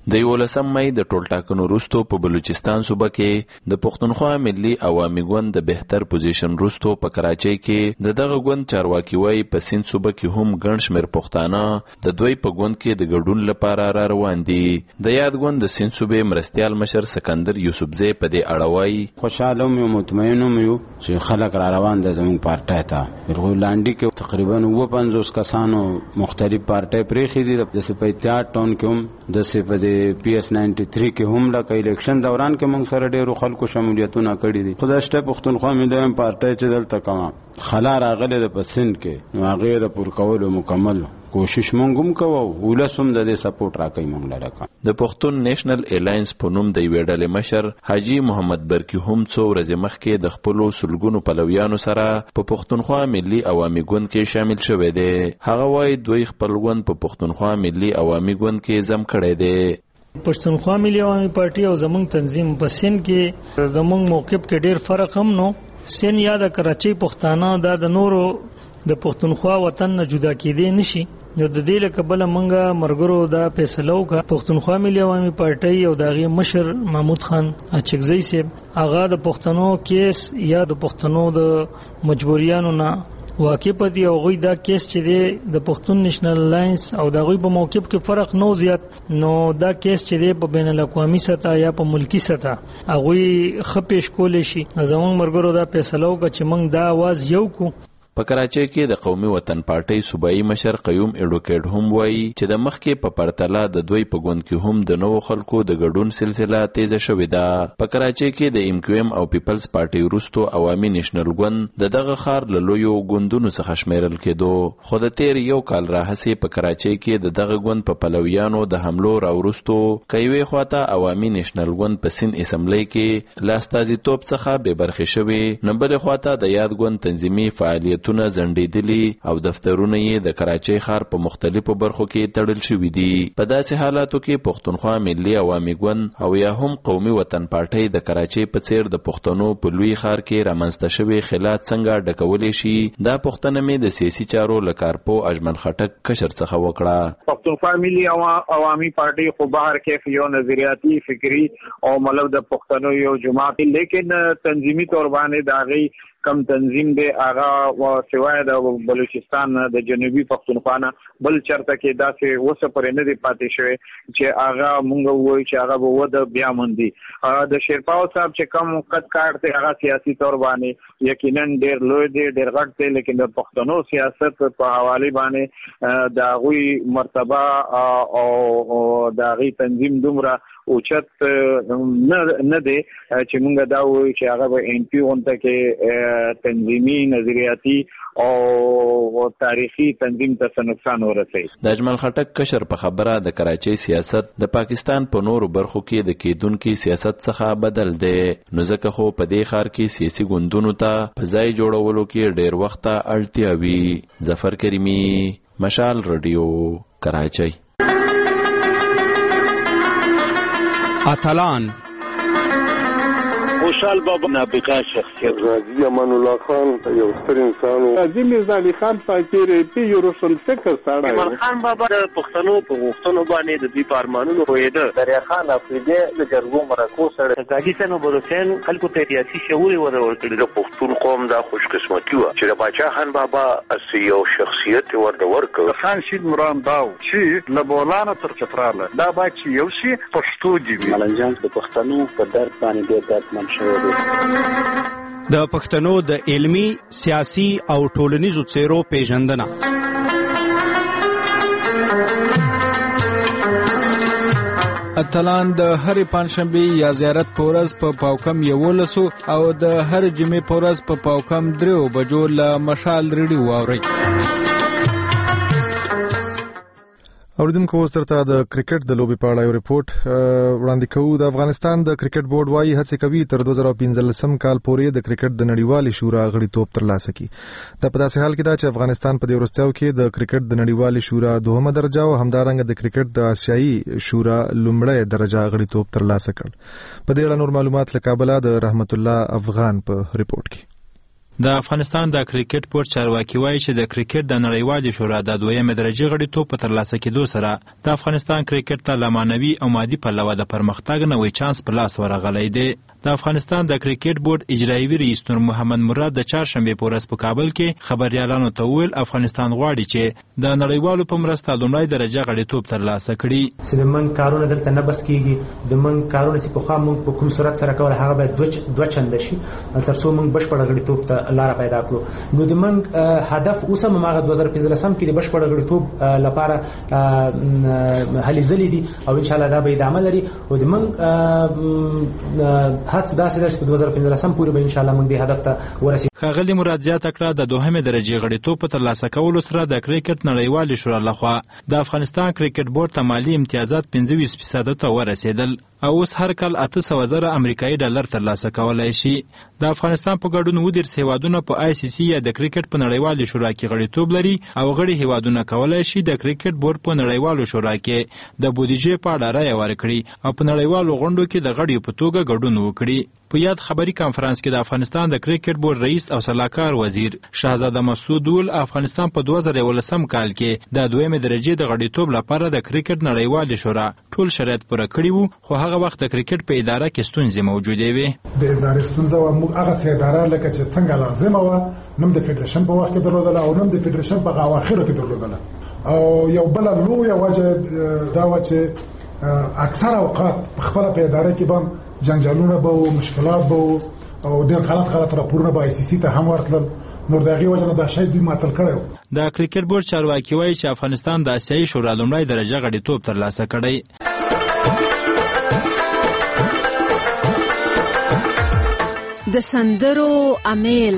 د یولسم مې د ټولټاکنو وروسته په بلوچستان صوبه کې د پښتونخوا ملي عوامي ګوند د بهتر پوزیشن وروسته په کراچۍ کې د دغه ګوند چارواکي وایي په سیند صوبه کې هم ګڼ شمېر پښتانه د دوی په ګوند کې د ګډون لپاره را روان دي. د یاد ګوند د سیند صوبې مرستیال مشر سکندر یوسفزی په دې اړه وایي خوشاله یم او مطمئن یم چې خلک را روان دي زموږ پارټۍ ته. ورغولاندې کې تقریبا اووه پنځوس کسانو مختلف پارټۍ پرېښې دي. د سپیتیا ټاون کې هم د سپدې پی ایس نائنٹی تھری کې هم لکه الیکشن دوران کې موږ سره ډېرو خلکو شمولیتونه کړي دي. خدای شته پښتونخوا ملي پارټۍ چې دلته کومه خلا راغله د پسند کې نو هغه د پور کولو مکمل کوشش مونږ هم کوو. ولسم د دې سپورټ راکې مونږ لره. د پښتون نیشنل الاینس په نوم د یوې ډلې مشر حاجی محمد برکی هم څو ورځې مخکې د خپلو سلګونو پلویانو سره په پښتونخوا ملي عوامي ګوند کې شامل شوی دی. هغه وایي دوی خپل ګوند په پښتونخوا ملي عوامي ګوند کې زم کړی دی. پښتونخوا ملي عوامي پارټي او زمونږ تنظیم په سین کې زمونږ موقف کې ډېر فرق هم نو. سین یا د کراچۍ پښتانه دا د نورو د پښتونخوا وطن نه جدا کېدی نشي. نو د دې له کبله منګه مرګرو دا فیصله وکړه پښتونخوا ملي عوامي پارټي او دغه مشر محمود خان اچکزی صاحب هغه د پښتنو کیس یا د پښتنو د مجبوریانو نه واقف دي او غوی دا کیس چې دی د پښتون نیشنل الاینس او دا غوی په موقف کې فرق نو زیات. نو دا کیس چې دی په بین الاقوامي سطح یا په ملکی سطح هغوی خپېش کولې شي. زموږ مرګرو دا فیصله وکړه چې موږ دا आवाज یو کو. په کراچۍ کې د قومي وطن پارټۍ صوبایي مشر قیوم ایډوکیټ هم وایي چې د مخکې په پرتله د دوی په ګوند کې هم د نوو خلکو د ګډون سلسله تیزه شوې ده. په کراچۍ کې د ایم کیو ایم او پیپلز پارټۍ وروسته عوامي نیشنل ګوند د دغه ښار له لویو ګوندونو څخه شمیرل کېدو. خو د تیر یو کال راهیسې په کراچۍ کې د دغه ګوند په پلویانو د حملو راوروسته که یوې خواته عوامي نیشنل ګوند په سین اسمبلی کې له استازیتوب څخه بې برخې شوې نو بلې خواته د یاد ګوند تنظیمي فعالیت تونه زنډېدلي او دفترونه یې د کراچۍ ښار په مختلفو برخو کې تړل شوي دي. په داسې حالاتو کې پښتونخوا ملي عوامي ګوند او یا هم قومي وطن پارټۍ د کراچۍ په څیر د پښتنو په لوی ښار کې رامنځته شوي خلات څنګه ډکولی شي. دا پوښتنه مې د سیاسي چارو له کارپو اجمل خټک کشر څخه وکړه. پښتونخوا ملي عوامي پارټۍ خو بهر کې یو نظریاتي فکری او مطلب د پښتنو یو جماعت لیکن تنظیمي تور باندې د هغې کم تنظیم دی هغه و سوای د بلوچستان د جنوبي پښتونخوا نه بل چرته کې داسې وسه پرې نه دی پاتې شوی چې هغه مونږ وایو چې هغه به ود بیا مندي. د شیرپاو صاحب چې کم قد کار ته هغه سیاسي تور باندې یقینا ډېر لوی دی ډېر غټ دی لیکن د پښتنو سیاست په حواله باندې د غوي مرتبه او د غي تنظیم دومره اوچت نه نه دی چې مونږ دا وایو چې هغه به ان پی اونته کې تنظیمي نظریاتي او تاریخي تنظیم ته نقصان ورسوي. د اجمل خټک کشر په خبره د کراچۍ سیاست د پاکستان په نورو برخو کې د کېدونکي سیاست څخه بدل دی. نو ځکه خو په دې ښار کې سیاسي ګوندونو ته په ځای جوړولو کې ډېر وخت اړتیا وي. ظفر کریمي، مشال رادیو، کراچۍ. اتلان خوشحال بابا نابغه شخصیت، غازی امان الله خان یو ستر انسان، قاضي میرزا علي خان فقیر پی یو روشن فکر سره، ایمان خان بابا د پښتنو په غوښتنو باندې د دې پارمانونو وېده، دریا خان افریدي د جرګو مرکو سره، قاضي سنو بروسین خلکو ته سیاسي شعور ورکړي. د پښتون قوم دا خوش قسمتي و چې د باچا خان بابا اسی یو شخصیت ورته ورکړ. خان شید مرام داو چې لبولانه تر چتراله دا با چې یو شي پښتو دی. ملنجان د پښتنو په درد باندې ډېر درد د پښتنو د علمی، سیاسي او ټولنیزو څیرو پیژندنه. اتلان د هرې پنځشنبې یا زیارت په ورځ په پاوکم یولسو او د هر جمعې په ورځ په پاوکم دریو بجو له مشال ریډیو واورئ. اوریدونکو اوس درته د کرکټ د لوبې په اړه یو ریپورت وړاندې کوو. د افغانستان د کرکټ بورډ وايي هڅې کوي تر دوه زره پنځلسم کال پورې د کرکټ د نړیوالې شورا غړیتوب ترلاسه کړي. دا په داسې حال کې ده چې افغانستان په دې وروستیو کې د کرکټ د نړیوالې شورا دوهمه درجه او همدارنګه د کرکټ د آسیایي شورا لومړی درجه غړیتوب ترلاسه کړ. په دې اړه نور معلومات له کابل د رحمت الله افغان په ریپورت کې. د افغانستان د کرکټ بورډ چارواکي وایي چې د کرکټ د نړیوالې شورا د دویمې درجې غړیتوب په ترلاسه کېدو سره د افغانستان کرکټ ته له معنوي او مادي پلوه د پرمختګ نوی چانس په لاس ورغلی دی. د افغانستان د کرکټ بورډ اجرایوي رئیس نور محمد مراد د چهارشنبې په ورځ په کابل کې خبریالانو ته وویل افغانستان غواړي چې د نړیوالو په مرسته لومړی درجه غړیتوب ترلاسه کړي. چې د من کارونه دلته نه بس کیږي، د من کارونه چې پخوا موږ په کوم صورت سره کول هغه باید دوه چنده شي تر څو موږ بشپړ غړیتوب ته لار پیدا کړو. نو د من هدف اوس هم هغه دوه زره پنځلسم کې د بشپړ غړیتوب لپاره هلې ځلې دي او ان شاء الله دا به ادامه لري او د من هڅه داسې ده چې په دوه زره پنځلسم پورې به ان شاء الله موږ دې هدف ته ورسېږو. ښاغلي مراد زیاته کړه د دوهمې درجې غړیتوب په ترلاسه کولو سره د کرکټ نړیوالې شورا لخوا د افغانستان کرکټ بورډ ته مالي امتیازات پنځه ویشت فیصده ته ورسېدل او اوس هر کال اته سوه زره امریکایي ډالر ترلاسه کولی شي. د افغانستان په ګډون اووه دېرش هیوادونه په آی سی سی یا د کرکټ په نړیوالې شورا کې غړیتوب لري او غړي هیوادونه کولی شي د کرکټ بورډ په نړیوالو شورا کې د بودیجې په اړه رایه ورکړي او په نړیوالو غونډو کې د غړیو په توګه ګډون وکړي. په یاد خبري کانفرنس کې د افغانستان د کرکټ بورډ رئیس او سلاکار وزیر شهزاده مسعود ول افغانستان په دوه زره یولسم کال کې د دویمې درجې د غړیتوب لپاره د کرکټ نړیوالې شورا ټول شرایط پوره کړي وو، خو هغه وخت د کرکټ په اداره کې ستونزې موجودې وې. د ادارې ستونزه و موږ هغه سي اداره لکه چې څنګه لازمه و نم د فدرېشن په وخت کې درلودله او نم د فدرېشن په اواخرو کې درلودله او یو بل لویه وجه دا و چې اکثر اوقات په خپل په اداره کې به جنجالونه به او مشکلات به او ډېر غلط غلط راپورونه به آی سی سی ته هم ورتلل. نور د هغې وجه نه دا شی دوی ماتل کړی و. د کرکټ بورډ چارواکي وایي چې افغانستان د اسیایي شورا لومړی درجه غړیتوب ترلاسه کړی. د سندرو امیل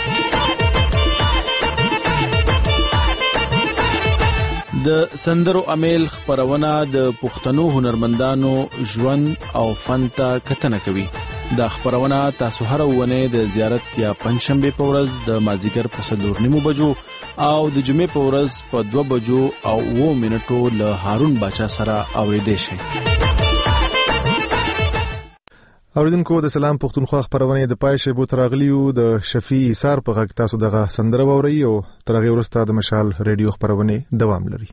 د سندرو امیل خبرونه د پښتنو هنرمندانو ژوند او فن ته کتنه کوي. دا خبرونه تاسو هر ونه د زیارت یا پنځشنبه په ورځ د مازیګر په څلور نیمو بجو او د جمعې په ورځ په دوه بجو او اوه منټو له هارون باچا سره اوریدئ شئ. اوریدونکو د سلام پښتونخوا خبرونه د پای شی بو تراغلیو د شفیع ایثار په غږ تاسو دغه سندره ووري او ترغه ورسته د مشال ریډیو خبرونه دوام لري.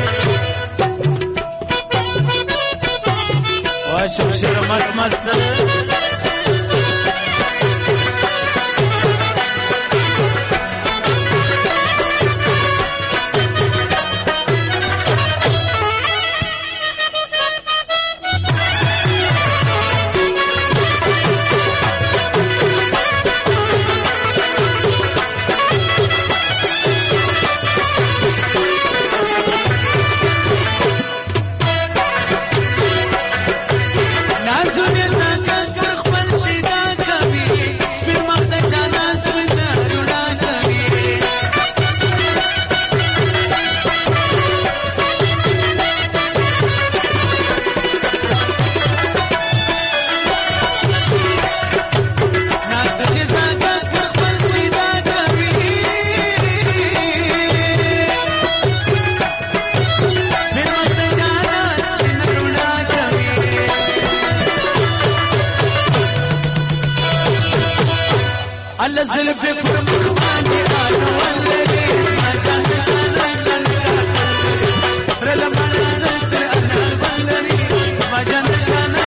شمشیر مست مست